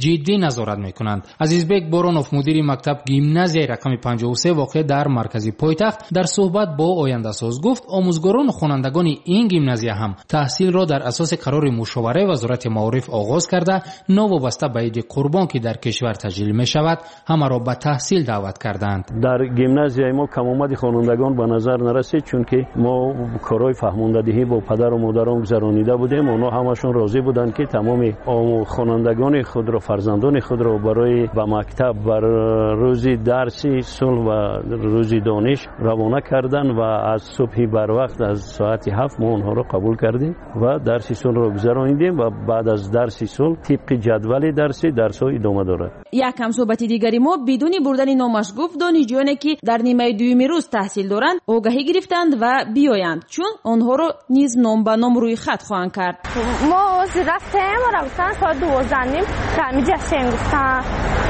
جدی نظارت میکنند. عزیزبек боронов مدیر مکتب گیمنازیای رقم پنجاه و سه واقع در مرکز پایتخت در صحبت با آینده ساز گفت آموزگاران و خوانندگان این گیمنازیا هم تحصیل را در اساس قرار مشاوره وزارت معارف آغاز کرده نوابسته به عید قربان که در کشور تجلیل می شود همه را به تحصیل دعوت کردند. در گیمنازیای ما کم آمد خوانندگان به نظر نرسید چون که ما کارهای فهماندهی با پدر و مادران گذرانیده بودیم. اونا همشون راضی بودند که تمام خوانندگان خود را فرزندان خود را برای به مکتب بر روزی درسی صلح و روزی دانش روانه کردن و از صبح بر وقت از ساعت هفت ما اونها را قبول کردیم و درسی صلح را گذراندیم و بعد از درسی صلح طبق جدول درسی درس ها ادامه دارد. یک هم صحبت دیگری ما بدون بردن نامش گفت دانشجویانی که در نیمه دوم روز تحصیل دارند آگاهی گرفتند و بیایند چون آنها را نیز نام به نام روی خط خواهند کرد. ما از رفتیم و رفتن ساعت دوازده نیم کمی جشن گفتن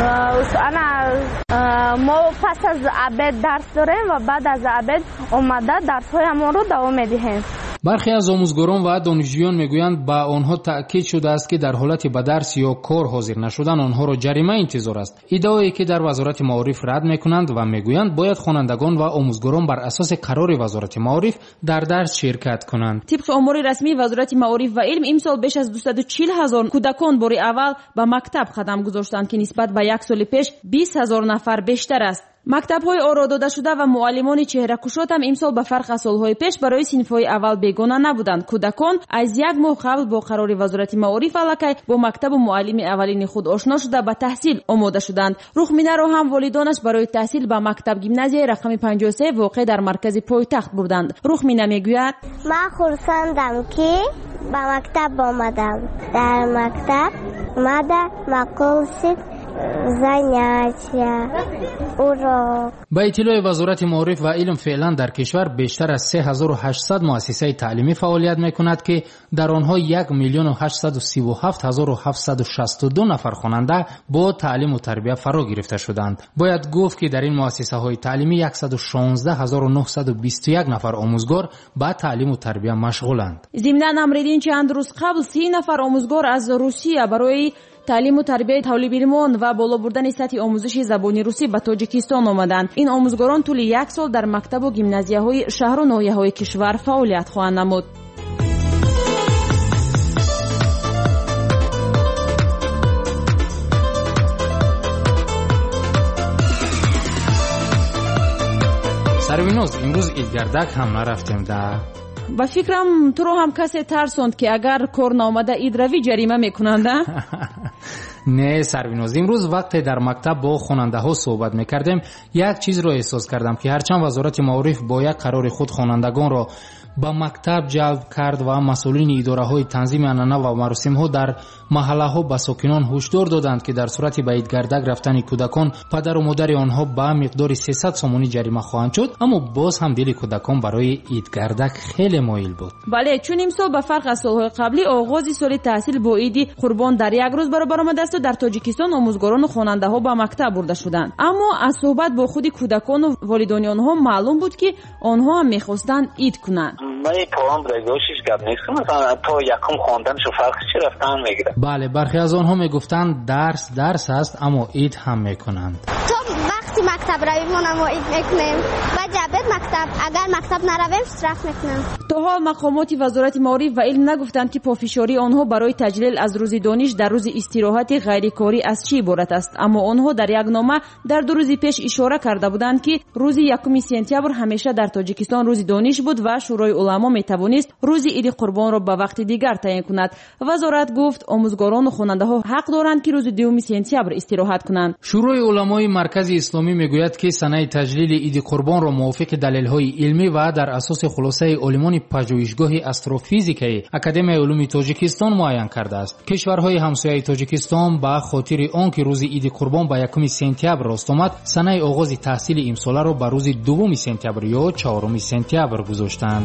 ما پس از عبد درس داریم و بعد از عبد اومده درس های ما رو دوام میدهیم. برخی از آموزگاران و دانشجویان میگویند با آنها تأکید شده است که در حالت به درس یا کار حاضر نشدن آنها را جریمه انتظار است. ادعایی که در وزارت معارف رد میکنند و میگویند باید خوانندگان و آموزگاران بر اساس قرار وزارت معارف در درس شرکت کنند. طبق امور رسمی وزارت معارف و علم امسال بیش از دویست و چهل هزار کودکان بار اول به مکتب قدم گذاشتند که نسبت به یک سال پیش بیست هزار نفر بیشتر است. مکتب‌های آرا داده شده و معلمان چهره کشات هم امسال به فرق از سال‌های پیش برای صنف‌های اول بیگانه نبودند. کودکان از یک ماه قبل با قرار وزارت معارف الکی با مکتب و معلم اولین خود آشنا شده به تحصیل آماده شدند. رخمینه را هم والدانش برای تحصیل به مکتب گیمنازیای رقم پنجاه و سه واقع در مرکز پایتخت بردند. رخمینه میگوید من خرسندم که به مکتب آمدم. در مکتب ماده مقصد занятия урок. با اطلاع وزارت معارف و علم فعلا در کشور بیشتر از سه هزار و هشتصد مؤسسه تعلیمی فعالیت میکند که در آنها یک میلیون و هشتصد و سی و هفت هزار و هفتصد و شصت و دو نفر خواننده با تعلیم و تربیت فرا گرفته شدند. باید گفت که در این مؤسسه های تعلیمی صد و شانزده هزار و نهصد و بیست و یک نفر آموزگار با تعلیم و تربیت مشغولند. ضمن امریدین چند روز قبل سی نفر آموزگار از روسیه برای تعلیم و تربیت طالب علمان و بالا بردن سطح آموزش زبان روسی به تاجیکستان آمدند. این آموزگاران طول یک سال در مکتب و گیمنازیاهای شهر و ناحیه‌های کشور فعالیت خواهند نمود. سروینوز امروز ایدگردک هم نرفتیم ده. با فکرم تو رو هم کسی ترسوند که اگر کار نامده اید روی جریمه میکنند. نه سروینوز امروز وقتی در مکتب با خواننده ها صحبت میکردیم یک چیز رو احساس کردم که هرچند وزارت معارف با یک قرار خود خوانندگان را به مکتب جلب کرد و مسئولین اداره های تنظیم عنعنه و مراسم ها در محله ها به ساکنان هشدار دادند که در صورت به عیدگردک رفتن کودکان پدر و مادر آنها به مقدار سیصد سومانی جریمه خواهند شد، اما باز هم دل کودکان برای عیدگردک خیلی مایل بود. بله، چون امسال به فرق از سالهای قبلی آغاز سال تحصیل با عید قربان در یک روز برابر آمده است و در تاجیکستان آموزگاران و خواننده ها به مکتب برده شدند. اما از صحبت با خود کودکان و والدین آنها معلوم بود که آنها هم می‌خواستند عید کنند. من پاهم رگوشش گپ نیست مثلا تا یکم خواندنش فرقش چی رفتن میگیره. بله، برخی از آنها میگفتند درس درس است اما عید هم میکنند. تو وقتی مکتب رویم ما عید میکنیم و جبت مکتب اگر مکتب نرویم استراحت میکنیم. تا حال مقامات وزارت معارف و علم نگفتند که پافشاری آنها برای تجلیل از روز دانش در روز استراحت غیرکاری از چی عبارت است، اما آنها در یک نامه در دو روز پیش اشاره کرده بودند که روز یکم سپتامبر همیشه در تاجیکستان روز دانش بود و شورای علما می توانست روز عید قربان را به وقت دیگر تعیین کند. وزارت گفت آموزگاران و خواننده ها حق دارند که روز دوم سپتامبر استراحت کنند. شورای علمای مرکز اسلامی میگوید که سنه تجلیل عید قربان را موافق دلایل علمی و در اساس خلاصه علمان پژوهشگاه استروفیزیک اکادمی علوم تاجیکستان معین کرده است. کشورهای همسایه تاجیکستان به خاطر آنکه روز عید قربان به یکم سپتامبر راست آمد، سنه آغاز تحصیل امسال را به روز دوم سپتامبر یا چهارم سپتامبر گذاشتند.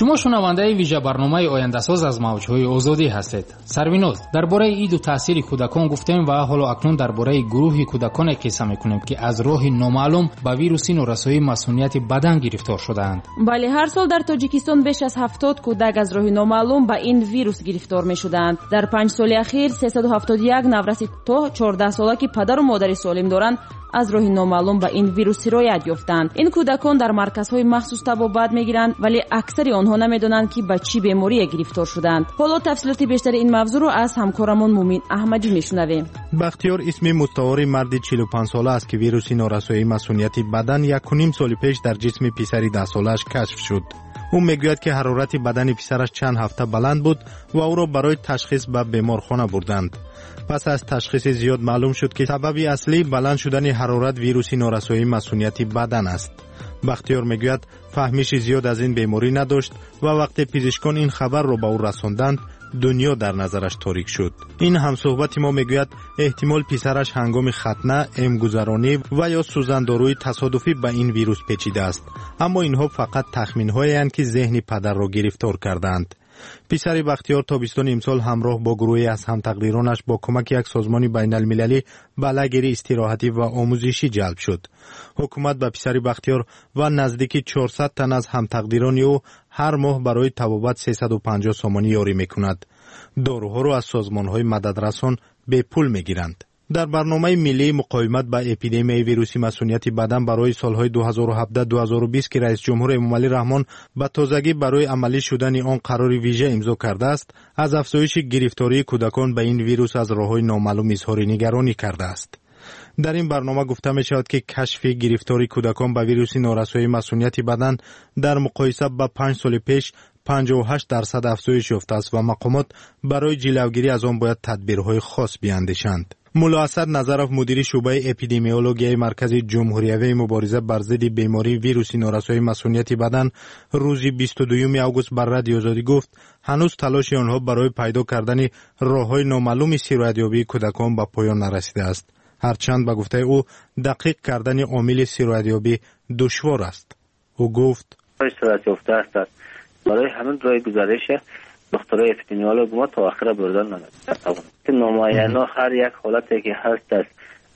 شما شنونده ویژه برنامه آینده‌ساز از موج‌های آزادی هستید. سرویناز، درباره اید و تاثیر کودکان گفتیم و حالا اکنون درباره گروه کودکان کیسه می‌کنیم که از راه نامعلوم با ویروس نورسایی مسئولیت بدن گرفتار شدند. بله، هر سال در تاجیکستان بیش از هفتاد کودک از راه نامعلوم با این ویروس گرفتار می‌شدند. در پنج سال اخیر سیصد و هفتاد و یک نورسی تا چهارده ساله که پدر و مادر سالم دارند از راه نامعلوم به این ویروس سرایت یافتند. این کودکان در مرکزهای مخصوص طبابت میگیرند ولی اکثر آنها نمیدونند که به چه بیماری گرفتار شدند. حالا تفصیلات بیشتر این موضوع رو از همکارمون مومین احمدی میشنویم. بختیار اسم مستعار مرد چهل و پنج ساله است که ویروس نورسایی مسئولیت بدن یک و نیم سال پیش در جسم پسری ده سالش کشف شد. او میگوید که حرارت بدن پسرش چند هفته بلند بود و او را برای تشخیص به بیمارخانه بردند. پس از تشخیص زیاد معلوم شد که سبب اصلی بلند شدن حرارت ویروس نورسایی مسئولیت بدن است. بختیار میگوید فهمیش زیاد از این بیماری نداشت و وقتی پزشکان این خبر را به او رساندند دنیا در نظرش تاریک شد. این همصحبت ما میگوید احتمال پسرش هنگام ختنه، امگذرانی و یا سوزنداروی تصادفی به این ویروس پیچیده است، اما اینها فقط تخمین‌هایی اند که ذهن پدر را گرفتار کردند. پسر بختیار تابستان امسال همراه با گروهی از همتقدیرانش با کمک یک سازمان بین المللی به لگری استراحتی و آموزشی جلب شد. حکومت به پسر بختیار و نزدیک چهارصد تن از همتقدیران او هر ماه برای طبابت سیصد و پنجاه سومانی یاری میکند. داروها را از سازمان‌های مددرسان به پول میگیرند. در برنامه ملی مقاومت با اپیدمی ویروسی مسئولیت بدن برای سالهای دو هزار و هفده تا دو هزار و بیست که رئیس جمهور امامعلی رحمان به تازگی برای عملی شدن آن قرار ویژه امضا کرده است، از افزایش گرفتاری کودکان به این ویروس از راه‌های نامعلوم اظهار نگرانی کرده است. در این برنامه گفته می شود که کشف گرفتاری کودکان به ویروس نورسایی مسئولیت بدن در مقایسه با پنج سال پیش پنجاه و هشت درصد افزایش یافته است و مقامات برای جلوگیری از آن باید تدبیرهای خاص بیاندیشند. مولا اسد نظرов مدیر شعبه اپیدمیولوژی مرکز جمهوریوی مبارزه بر ضد بیماری ویروس نورسایی مسئولیت بدن روز بیست و دوم آگوست بر رادیو آزادی گفت هنوز تلاش آنها برای پیدا کردن راه‌های نامعلوم سرایت‌یابی کودکان به پایان نرسیده است. هرچند به گفته او دقیق کردن عامل سرایت‌یابی دشوار است. او گفت سرایت یافته است برای همین راه گزارش دکترای اپیدمیولوژ ما تا آخر بردن نمی‌توانند. که نامعین هر یک حالتی که هست است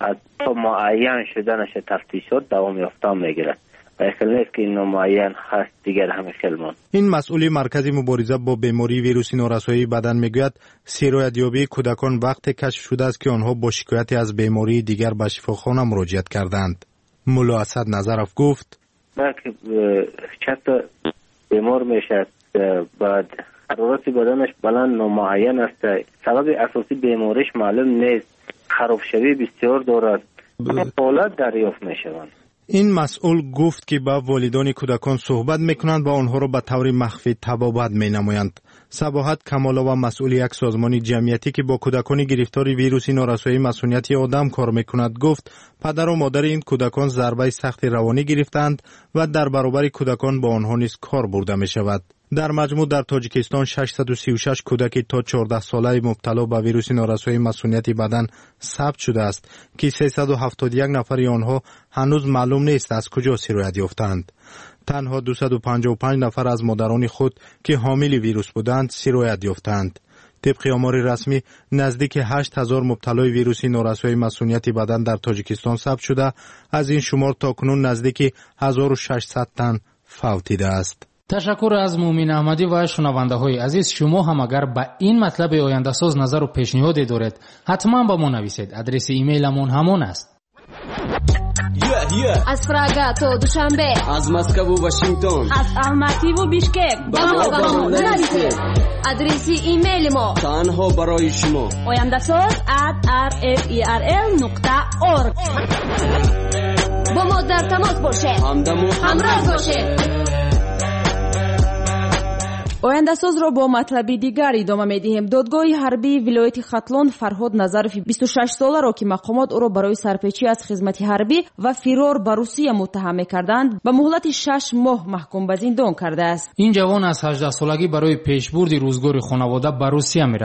تا معین شدنش تفتیشات دوام یافته میگیرد. اصلا نیست که این نامعین هست دیگر همه خلمان. این مسئولی مرکز مبارزه با بیماری ویروس نورسایی بدن میگوید سرایت‌یابی کودکان وقت کشف شده است که آنها با شکایت از بیماری دیگر به شفاخانه مراجعت کردند. مولا اسد نظرов گفت که چند بیمار میشه بعد حرارت بدنش بلند نامعین است، سبب اساسی بیماریش معلوم نیست، خرابشوی بسیار دارد، حالت دریافت میشوند. این مسئول گفت که با والدان کودکان صحبت میکنند و آنها را به طور مخفی تبابت مینمایند. صباحت کمالا و مسئول یک سازمان جمعیتی که با کودکان گرفتار ویروس نورسایی مسئولیت آدم کار میکند گفت پدر و مادر این کودکان ضربه سخت روانی گرفتند و در برابر کودکان با آنها نیز کار برده می شود. در مجموع در تاجیکستان ششصد و سی و شش کودک تا چهارده ساله مبتلا به ویروس نورسایی مسئولیت بدن ثبت شده است که سیصد و هفتاد و یک نفر آنها هنوز معلوم نیست از کجا سرایت یافتند. تنها دویست و پنجاه و پنج نفر از مادران خود که حامل ویروس بودند سرایت یافتند. طبق آمار رسمی نزدیک هشت هزار مبتلای ویروس نورسایی مسئولیت بدن در تاجیکستان ثبت شده، از این شمار تاکنون نزدیک هزار و ششصد تن فوت دیده است. تشکر از مومین احمدی و شنونده های عزیز. شما هم اگر به این مطلب آینده ساز نظر و پیشنهادی دارید حتما با ما نویسید. آدرس ایمیلمون همون است. Yeah, yeah. از پراگا تا دوشنبه، از مسکو و واشنگتن، از الماتی و بیشکک با ما نویسید. آدرس ایمیل ما تنها برای شما آینده ساز ات آر اف ای آر ال نقطه اورگ. با ما در تماس باشید، همراه باشید. آینده ساز را با مطلبی دیگر ادامه می‌دهیم. دادگاه حربی ولایت ختلان فرهاد نظرов بیست و شش ساله را که مقامات او را برای سرپیچی از خدمت حربی و فرار به روسیه متهم می‌کردند به مهلت شش ماه محکوم به زندان کرده است. این جوان از هجده سالگی برای پیشبرد روزگار خانواده به روسیه می‌رفت.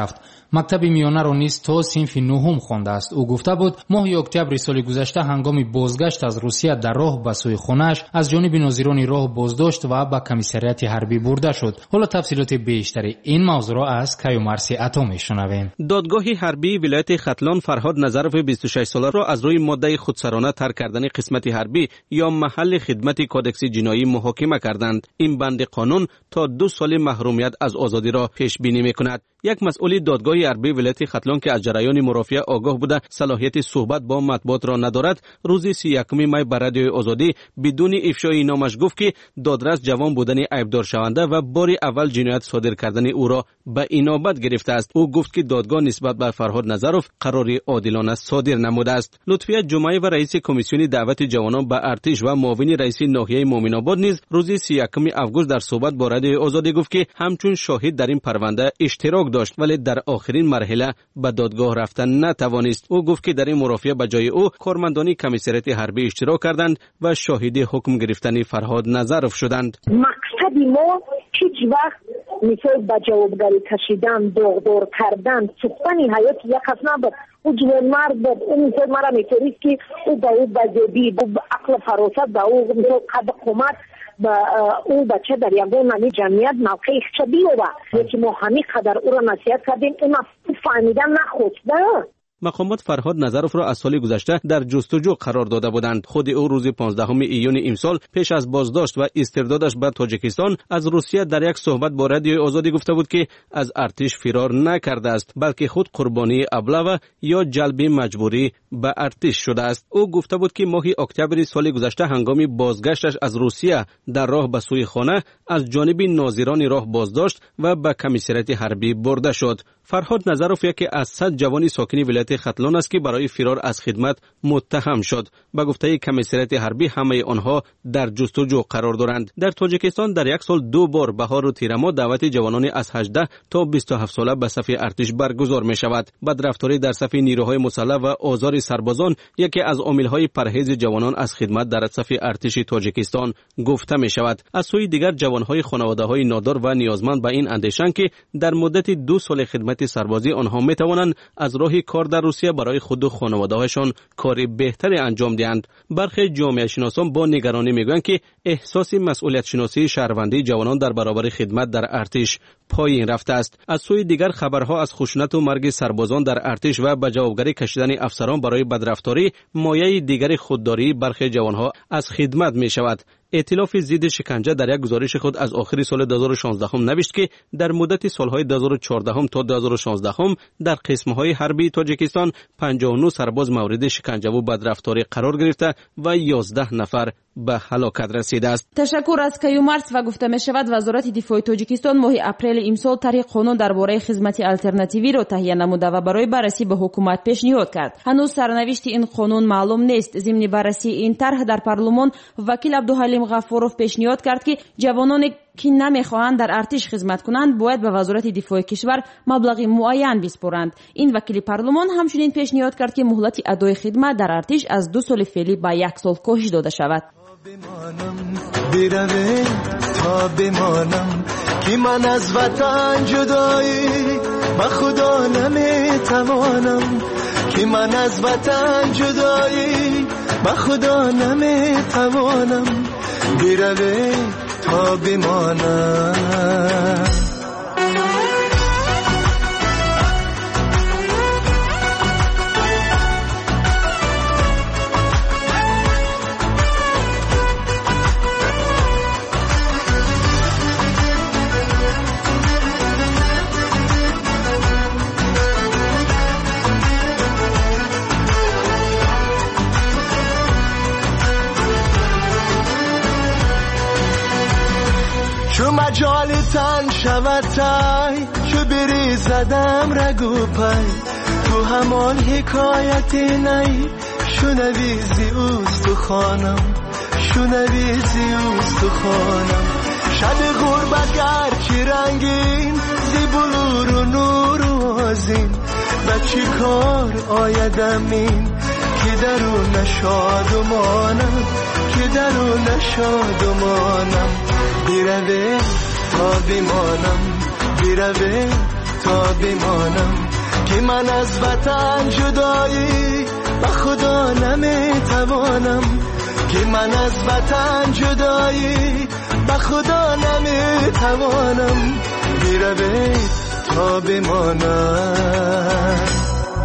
مکتب میانه را نیز تا صنف نهم خوانده است. او گفته بود ماه اکتبر سال گذشته هنگام بازگشت از روسیه در راه به سوی خانه‌اش از جانب ناظران راه بازداشت و به کمیسریات حربی برده شد. حالا تفصیلات بیشتری این موضوع را از کیومرث عطا میشنویم. دادگاه حربی ولایت ختلان فرهاد نظرف بیست و شش ساله را از روی ماده خودسرانه ترک کردن قسمت حربی یا محل خدمت کودکس جنایی محاکمه کردند. این بند قانون تا دو سال محرومیت از آزادی را پیش بینی میکند. یک مسئول دادگاه حربی ولایت ختلان که از جریان مرافعه آگاه بوده صلاحیت صحبت با مطبوعات را ندارد، روز سی و یکم می بر رادیوی آزادی بدون افشای نامش گفت که دادرس جوان بودن عیبدار شونده و بار اول جنایت صادر کردن او را به اینابت گرفته است. او گفت که دادگاه نسبت به فرهاد نظرف قراری عادلانه صادر نموده است. لطفیه جمعه و رئیس کمیسیون دعوت جوانان به ارتش و معاون رئیس ناحیه مومن آباد نیز روز سی و یکم آگوست در صحبت با رادیوی آزادی گفت که همچون شاهد در این پرونده اشتراک داشت ولی در آخرین مرحله به دادگاه رفتن نتوانست. او گفت که در این مرافعه به جای او کارمندان کمیسریات حربی اشتراک کردند و شاهد حکم گرفتن فرهاد نظرف شدند. مقصد ما هیچ وقت مثل به جوابگری کشیدن، داغدار کردن، سفتن حیات یک کس نبود. او جوان مرد بود. او مثل مرا میتونید که او با او بزدی، با عقل فراست، با او مثل قد قومت با او بچه در یگان نمی جمعیت موقعی چه بیوه یکی ما همی قدر او را نصیحت کردیم این فهمیدن نخواسته. مقامات فرهاد نظرف را از سال گذشته در جستجو قرار داده بودند. خود او روز پانزدهم ایون امسال پیش از بازداشت و استردادش به تاجیکستان از روسیه در یک صحبت با رادیوی آزادی گفته بود که از ارتش فرار نکرده است بلکه خود قربانی ابله یا جلب مجبوری به ارتش شده است. او گفته بود که ماه اکتبر سال گذشته هنگام بازگشتش از روسیه در راه به سوی خانه از جانب ناظران راه بازداشت و به کمیسریات حربی برده شد. فرهاد نظرف یکی از صد جوان ساکن ولایت ختلان است که برای فرار از خدمت متهم شد. به گفته کمیسریات حربی همه آنها در جستجو قرار دارند. در تاجیکستان در یک سال دو بار بهار و تیر ماه دعوت جوانان از هجده تا بیست و هفت ساله به صف ارتش برگزار می شود. بدرفتاری در صف نیروهای مسلح و آزار سربازان یکی از عامل‌های پرهیز جوانان از خدمت در صف ارتش تاجیکستان گفته می شود. از سوی دیگر جوانهای خانواده‌های نادار و نیازمند به این اندیشند که در مدت دو سال خدمت سربازی آنها می توانند از راه کار در روسیه برای خود و خانواده‌هاشان کار بهتری انجام دهند. برخی جامعه شناسان با نگرانی میگویند که احساس مسئولیت شناسی شهروندی جوانان در برابر خدمت در ارتش پایین رفته است. از سوی دیگر خبرها از خشونت و مرگ سربازان در ارتش و به جوابگری کشیدن افسران برای بدرفتاری مایه دیگر خودداری برخی جوانها از خدمت می شود. ائتلاف ضد شکنجه در یک گزارش خود از آخر سال دو هزار و شانزده هم نوشت که در مدت سالهای دو هزار و چهارده تا دو هزار و شانزده هم در قسمهای حربی تاجیکستان پنجاه و نه سرباز مورد شکنجه و بدرفتاری قرار گرفته و یازده نفر به هلاکت رسیده است. تشکر از کیومرث و گفته می شود وزارت دفاع تاجیکستان ماه اپریل امسال طرح قانون درباره خدمت آلترناتیوی را تهیه نموده و برای بررسی به حکومت پیشنهاد کرد. هنوز سرنوشت این قانون معلوم نیست. ضمن بررسی این طرح در پارلمان وکیل عبدالحلیم غفورов پیشنهاد کرد که جوانان که نمیخواهند در ارتش خدمت کنند باید به وزارت دفاع کشور مبلغ معین بسپارند. این وکیل پارلمان همچنین پیشنهاد کرد که مهلت ادای خدمت در ارتش از دو سال فعلی به یک سال کاهش داده شود. بیروه تا بمانم که من از وطن جدایی با خدا نمیتوانم که من از وطن جدایی با خدا نمیتوانم بیروه تا بمانم. چو مجال تن شود تای چو بری زدم رگو پای تو همان حکایت نی شنویزی اوست و خانم شنویزی اوست و خانم شب غربت گرچه رنگین زی بلور و نور و آزین بچه کار آیدم این که درو نشاد و مانم که درو نشاد و مانم بیروه تا بمانم بیروه تا بمانم که من از وطن جدایی به خدا نمیتوانم که من از وطن جدایی به خدا نمیتوانم بیروی تا بمانم.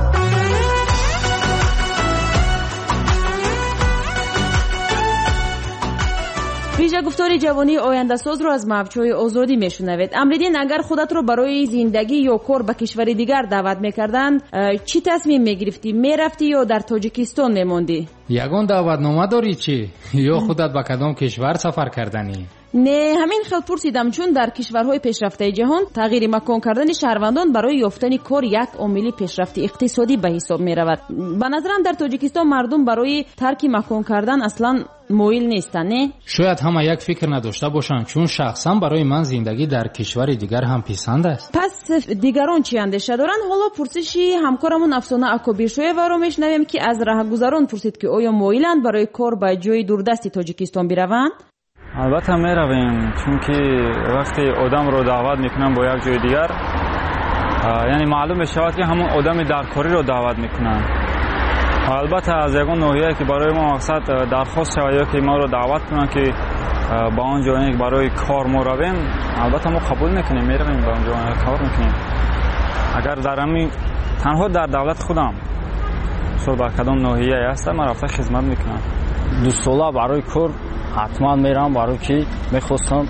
ویژه گفتار جوانی آینده ساز را از مفچوی آزادی میشنوید. امریدین اگر خودت رو برای زندگی یا کار به کشور دیگر دعوت میکردند چی تصمیم میگرفتی؟ میرفتی یا در تاجیکستان میموندی؟ یگان دعوتنامه داری چی؟ یا خودت به کدام کشور سفر کردنی؟ نه همین خیلی پرسیدم چون در کشورهای پیشرفته جهان تغییر مکان کردن شهروندان برای یافتن کار یک عامل پیشرفت اقتصادی به حساب می رود. به نظرم در تاجیکستان مردم برای ترک مکان کردن اصلا مویل نیستن. نه شاید همه یک فکر نداشته باشند چون شخصا برای من زندگی در کشور دیگر هم پسند است. پس دیگران چی اندیشه دارن؟ حالا پرسشی همکارمون افسانه اکابیرشویوا رو میشنویم که از راهگذران پرسید که آیا مویلند برای کار به جای دوردست تاجیکستان بروند؟ البته می رویم چون که وقتی آدم رو دعوت میکنن با یک جای دیگر یعنی معلوم میشود که همون آدم در کاری رو دعوت میکنن. البته از یگان ناحیه که برای ما مقصد درخواست شود یا که ما رو دعوت کنن که با اون جایی که برای کار ما رویم البته ما قبول میکنیم می رویم با اون جایی کار میکنیم. اگر در همین تنها در دولت خودم سر بر کدام ناحیه هست من رفته خدمت میکنم. دو ساله برای کار حتما میرم برای که میخواستم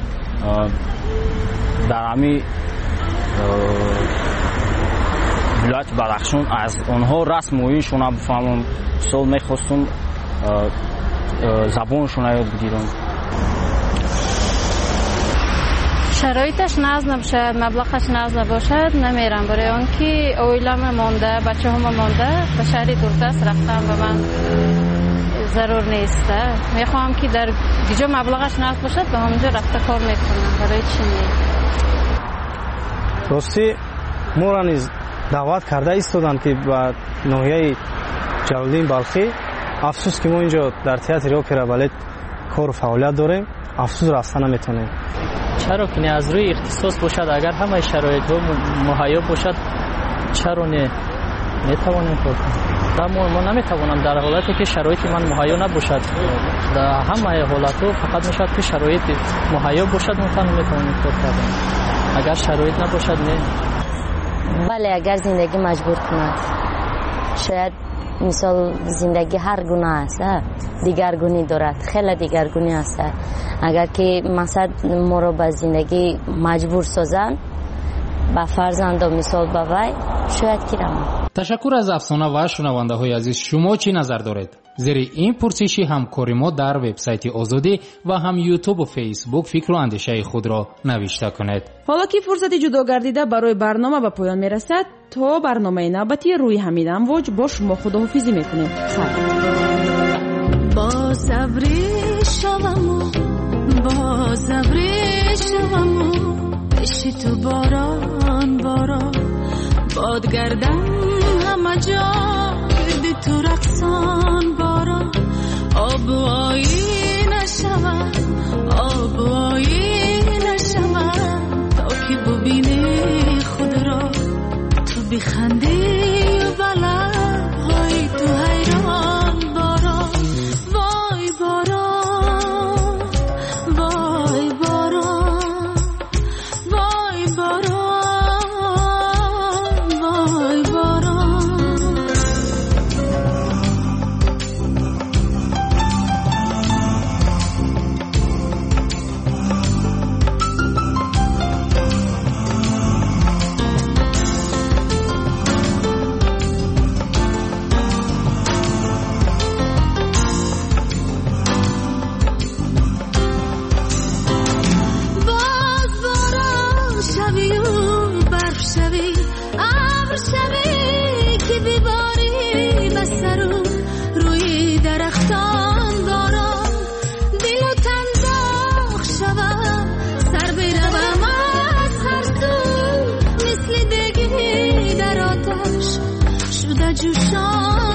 در همی ولایت بدخشان از اونها رسم و اینشون هم بفهمم. سال میخواستم زبانشون رو یاد بگیرم. شرایطش ناز نباشد مبلغش ناز نباشد نمیرم برای اون که اویلم مانده بچه هم مانده به شهر دوردست رفتم و من ضرور نیست. میخوام که در دیجا مبلغش ناز باشد به همونجا رفته کار میکنم. برای چی نی؟ راستی ما را دعوت کرده ایستادن که به ناحیه جلالدین بلخی. افسوس که ما اینجا در تئاتر اپرا بالت کار و فعالیت داریم. افسوس رفتن نمیتونیم. چرا که نه از روی اختصاص باشد اگر همه شرایط ها مهیا باشد چرا نه میتوانیم کار کنیم. ما نمیتوانم در حالتی که شرایط من مهیا نباشد در همه حالت ها فقط میشد که شرایط مهیا باشد ما میتوانیم کار کنیم. اگر شرایط نباشد نه. بله اگر زندگی مجبور کند شاید مثال زندگی هر گونه است دیگرگونی دارد خیلی دیگرگونی است. اگر که مثلا ما رو به زندگی مجبور سازند با فرزند و مثال با وی شاید کرم. تشکر از افسانه و شنونده های عزیز. شما چی نظر دارید؟ زیر این پرسشی همکاری ما در وبسایت آزادی و هم یوتیوب و فیسبوک فکر و اندیشه خود را نوشته کنید. حالا که فرصت جدا گردیده برای برنامه به پایان میرسد تا برنامه نوبتی روی همین امواج با شما خداحافظی میکنیم. با صبری شوم با صبری شوم پیش تو باران باران بادگردم همه جا گردی تو رقصان باران آب و آیی نشود آب و آیی نشود تا که ببینی خود را تو بخندی و بلا های تو حیران باران وای باران وای باران وای باران وای باران. جوشان